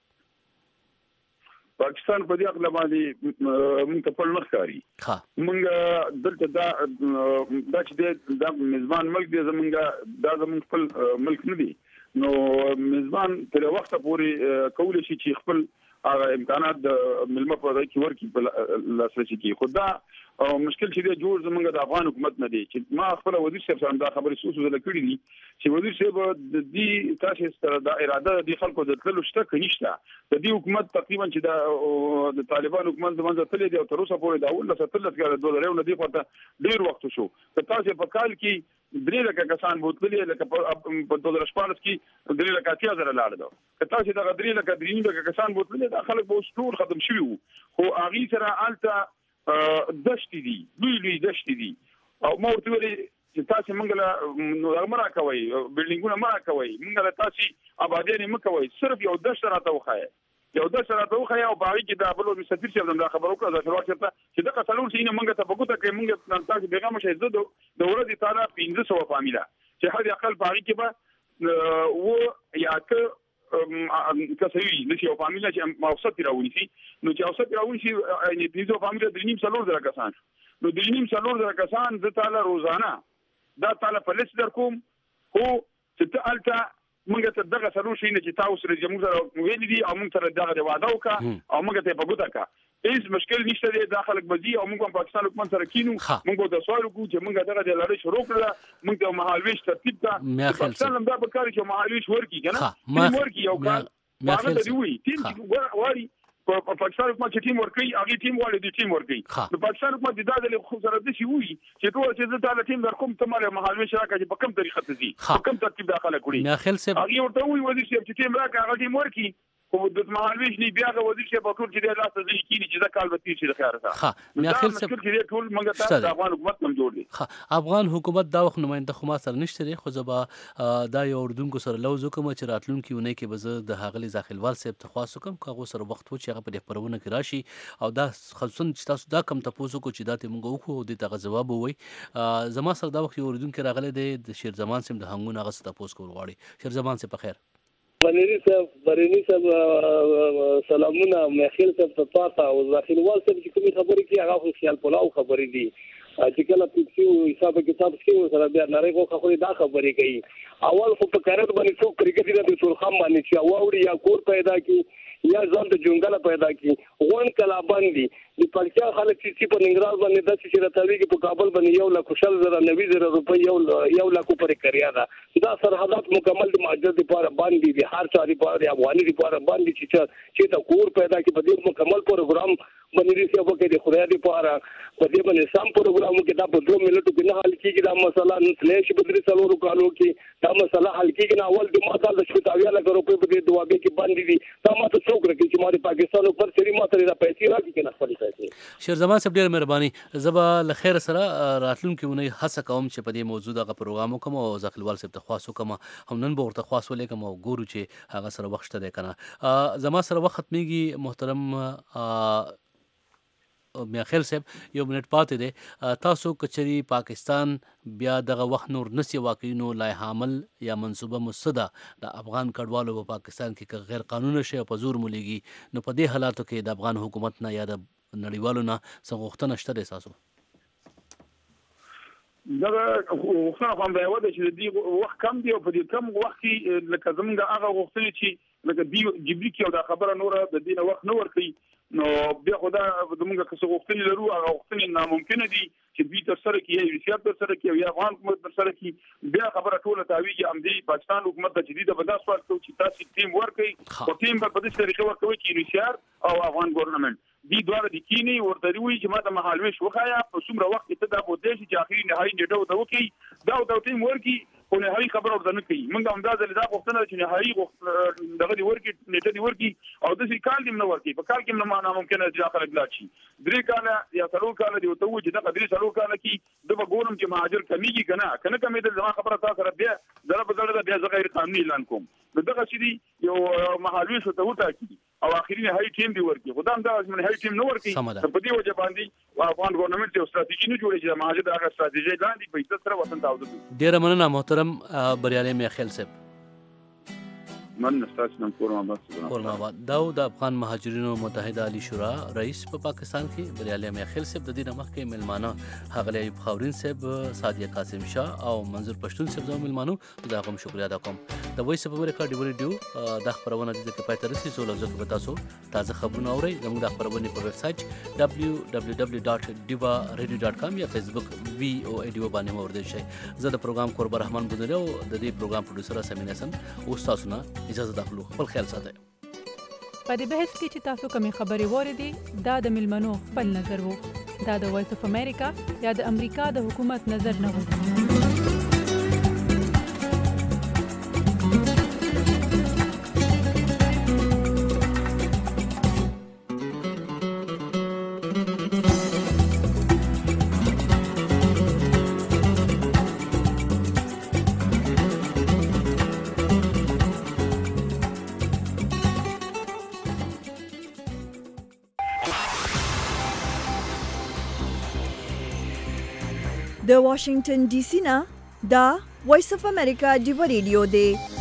پاکستان په دې اقلا باندې موږ ته پړل مخکاري موږ دلته دا دا چې د میزبان ملک دی زمونږ دا زمونږ خپل ملک نه دی نو میزبان تر وخت پورې کول شي چې خپل هغه امکانات د ملمه په ځای کې ورکړي په لاسرسي کې. خو دا مشکل چې دی جوړ زمونږ د افغان حکومت نه دی چې ما خپل وزیر صاحب سره دا خبرې څو څو ځله کړې دي چې وزیر صاحب د دې تاسو سره د اراده د خلکو د تللو شته که نشته. د دې حکومت تقریبا چې د طالبان حکومت د منځ تللی دی او تر اوسه پورې دا ولله ستلس کاله دوه زره یو نه دی خواته ډېر وخت شو. که تاسو په کال کې درې لکه کسان بوتلي لکه په دوه زره شپاړس کې درې لکه اتیا زره لاړ ده. که تاسو دغه درې لکه درې نیم لکه کسان بوتلي دا خلک به اوس ټول ختم شوي وو. خو هغې سره هلته دشتې دي، لوی لوی دشتې دي. او ما ورته ویلې چې تاسو موږ له مه راکوئ، بلډینګونه مه راکوئ، موږ له تاسو آبادیانې مه کوئ، صرف یو دشت راته وښایه، یو دشت راته وښایه. او په هغې کې د بل سفیر صاحب هم دا خبره وکړه ظاهرالواق صاحب ته چې دغه څلور شیونه موږ ته په ګوته کړئ، موږ تاسو بېغمه شئ. زه د ورځې تعالی پنځه سوه فامیله چې حد اقل په هغې کې به اووه یا اته کسوي نشي یو فامیله چې اوسط راونیسي. نو چې اوسط راونیسي یعنې پنځه فامیله درې نیم څلور زره کسان، نو درې نیم څلور زره کسان زه تعالی روزانه دا تعالی په لیست در کوم. خو چې ته هلته موږ ته دغه څلور شیونه چې تا اوس زموږ سره ویلي دي او موږ سره دغه واده وکړه او موږ ته یې په ګوته کړه، هېڅ مشکل نشته دی. دا خلک به ځي او موږ هم پاکستان حکومت سره کینو، موږ به ورته سوال وکړو چې موږ دغه د لړۍ شروع کړله، موږ ته مهالویش ترتیب کړه. پاکستان هم دا پکار چې مهالویش ورکړي که نه ټیم ورکړي یو کال هغه ته دې ووایي ټیم چې غواړي په پاکستان حکومت چې ټیم ورکوي هغې ټیم غواړي دوی ټیم ورکوي. نو پاکستان حکومت د دا ځلې خو سره داسې ووایي چې ته چې زه تاله ټیم در کوم ته ماله مهالویش راکړه چې په کوم طریقه ته ځي، په کوم ترتیب دا خلک وړي. هغې ورته ووایي وزیر صاحب چې ټیم راکړه هغه ټیم ورکړي. خو د مهالویش نه بیا هغه وزیر صاحب ټول چې دی لاس ته ځي کېني چې دا کال به تېر شي د خیاره سره. نو دا مشکل چې دی ټول موږ ته د افغان حکومت نه جوړ دی. افغان حکومت دا وخت نماینده خو ما سره نشته دی، خو زه به دا یو اردونکو سره لوز وکړم چې راتلونکي اونۍ کې به زه د ښاغلي ذاخیلوال صاحب ته خواست وکړم که هغو سره وخت و چې هغه په دې خپرونه کې راشي او دا خصوصا چې تاسو دا کم تپوس وکړو چې دا ته موږ وکړو دې ته هغه ځواب ووایي. زما سره دا وخت یو اردونکی راغلی دی د شیرزمان صاحب د هنګون هغه څه تپوس کول غواړي. شیرزمان صاحب په خیر. بریلی صاحب بریلی صاحب سلامونه. میخیل صاحب ته تاسو او ذاخیلوال صاحب چې کومې خبرې کوي هغه خو خیال پلاو خبرې دي چې کله پیکسي حساب کتاب کې سره بیا نړۍ غوښه خوري دا خبرې کوي. اول خو په کارت باندې څوک کرکټ دی د سرخم باندې چې واوري یا کور پیدا کی یا ځان د جونګله پیدا کی غون کلا باندې د پکتیا خلک چې په ننګرهار باندې د چې راتوي کې په کابل باندې یو لک شل زره نوي زره روپۍ یو یو لک پر کریا دا دا سرحدات مکمل د ماجد لپاره باندې دي، هر چاري لپاره افغاني لپاره باندې چې چې د کور پیدا کی په دې مکمل پروګرام باندې ریسه وکړي د خدای لپاره په دې باندې سم پروګرام کې دا په دوه ملټو کې نه حل کیږي. دا مسله نسلې چې بدري څلورو کالو کې دا مسله حل کیږي نه. اول د ماته د شپږ لک روپۍ په دې دوابې کې باندې دي. دا ماته څوک راکړي چې ماري پاکستان پر سری ماته دا پیسې راکړي کنه خپل پیسې. شیرزمان صاحب ډېر مهرباني. زه به له خیر سره راتلونکي اونۍ هڅه کوم چې په دې موضوع دغه پروګرام وکړم او ذاخیلوال صاحب ته خواست وکړم، هم نن به ورته خواست ولیکم او ګورو چې هغه سره وخت شته دی که نه. زما سره وخت ختمېږي محترم میاخیل صاحب، یو منټ پاتې دی. تاسو کچري پاکستان بیا دغه وخت نور نسی واقعینو لایحه عمل یا منصوبه مصده د افغان کډوالو په پاکستان کې که غیر قانوني شي او په زور ملېږي، نو په دې حالاتو کې د افغان حکومت نه یا د نړیوالو نه څه غوښتنه شته دی ستاسو؟ دغه غوښتنه خو همدا یوه ده چې د دې وخت کم دی او په دې کم وخت کې لکه زمونږ هغه غوښتنې چې لکه دې جبري کې او دا خبره نوره د دې نه وخت نه ورکوي، نو بیا خو دا زمونږ که څه غوښتنې لرو هغه غوښتنې ناممکنه دي چې دوی ترسره کړي یا روسیه ترسره کړي یا افغان حکومت ترسره کړي. بیا خبره ټوله تاویږي همدې پاکستان حکومت ته چې دوی ته به دا سوال کوو چې تاسو ټیم ورکوئ، خو ټیم به په داسې طریقه ورکوئ چې روسیه او افغان ګورنمنټ دې دواړه د کینی ورته وایي چې ما ته مهالویش وښایه په څومره وخت کې ته دا بودلی شي چې اخري نهایي نیټه ورته وکړي، دا ورته ټیم ورکړي خو نهایي خبره ورته نه کوي. موږ همدا ځل دا غوښتنه چې نهایي دغه دې ورکړي نیټه دې ورکړي او داسې کال دې نه ورکړي. په کال کې هم ناممکنه چې دا خلک لاړ شي. درې کاله یا څلور کاله دې ورته ووایي چې دغه درې څلور کاله کې زه به ګورم چې مهاجر کمیږي که نه، که نه کمېدل زما خبره تا سره بیا زړه په زړه ده بیا زه غیر قانوني اعلان کوم. نو دغسې دي یو مهالویش ورته وټاکي او اخري نهایي ټیم دې ورکړي. خو دا همدغسې نهایي ټیم نه ورکړي، په دې وجه باندې افغان ګورنمنټ یو ستراتیژي نه جوړوي چې د مهاجر هغه ستراتیژۍ لاندې په عزت سره وطن ته عودت وکړي. ډېره مننه محترم بریالي میاخیل صاحب. مننه ستاسو نن کور آباد. کور آباد. دا د افغان مهاجرینو متحده عالی شورا رئیس په پاکستان کې بریالي میاخیل صاحب. د دې نه مخکې مېلمانه ښاغلی ایوب خاورین صاحب، سعدیه قاسم شاه او منظور پښتون صاحب زموږ مېلمانو، د هغو هم شکریه ادا کوم. د وایس اف امریکا ډیو ریډیو د خبرونه د ځکه پاتې رسي سو لږه په تاسو تازه خبرونه اورئ زموږ د خبرونه په ویب سټ دبليو دبليو دبليو ډاټ ډیوا ریډیو ډاټ کام یا فیسبوک وی او ایډیو باندې موردی شئ. زه د پروګرام قربان رحمان بودری او د دې پروګرام پروډوسر سمین حسن او تاسو نه اجازه داخلو خپل خیال ساتئ. په دې بحث کې چې تاسو کومې خبرې واردې دا د ملمنو خپل نظر وو. دا د وایس اف امریکا یا د امریکا د حکومت نظر نه وو. د واشنگټن ډي سي نه دا وایس اف امریکا ډیو ریډیو دی.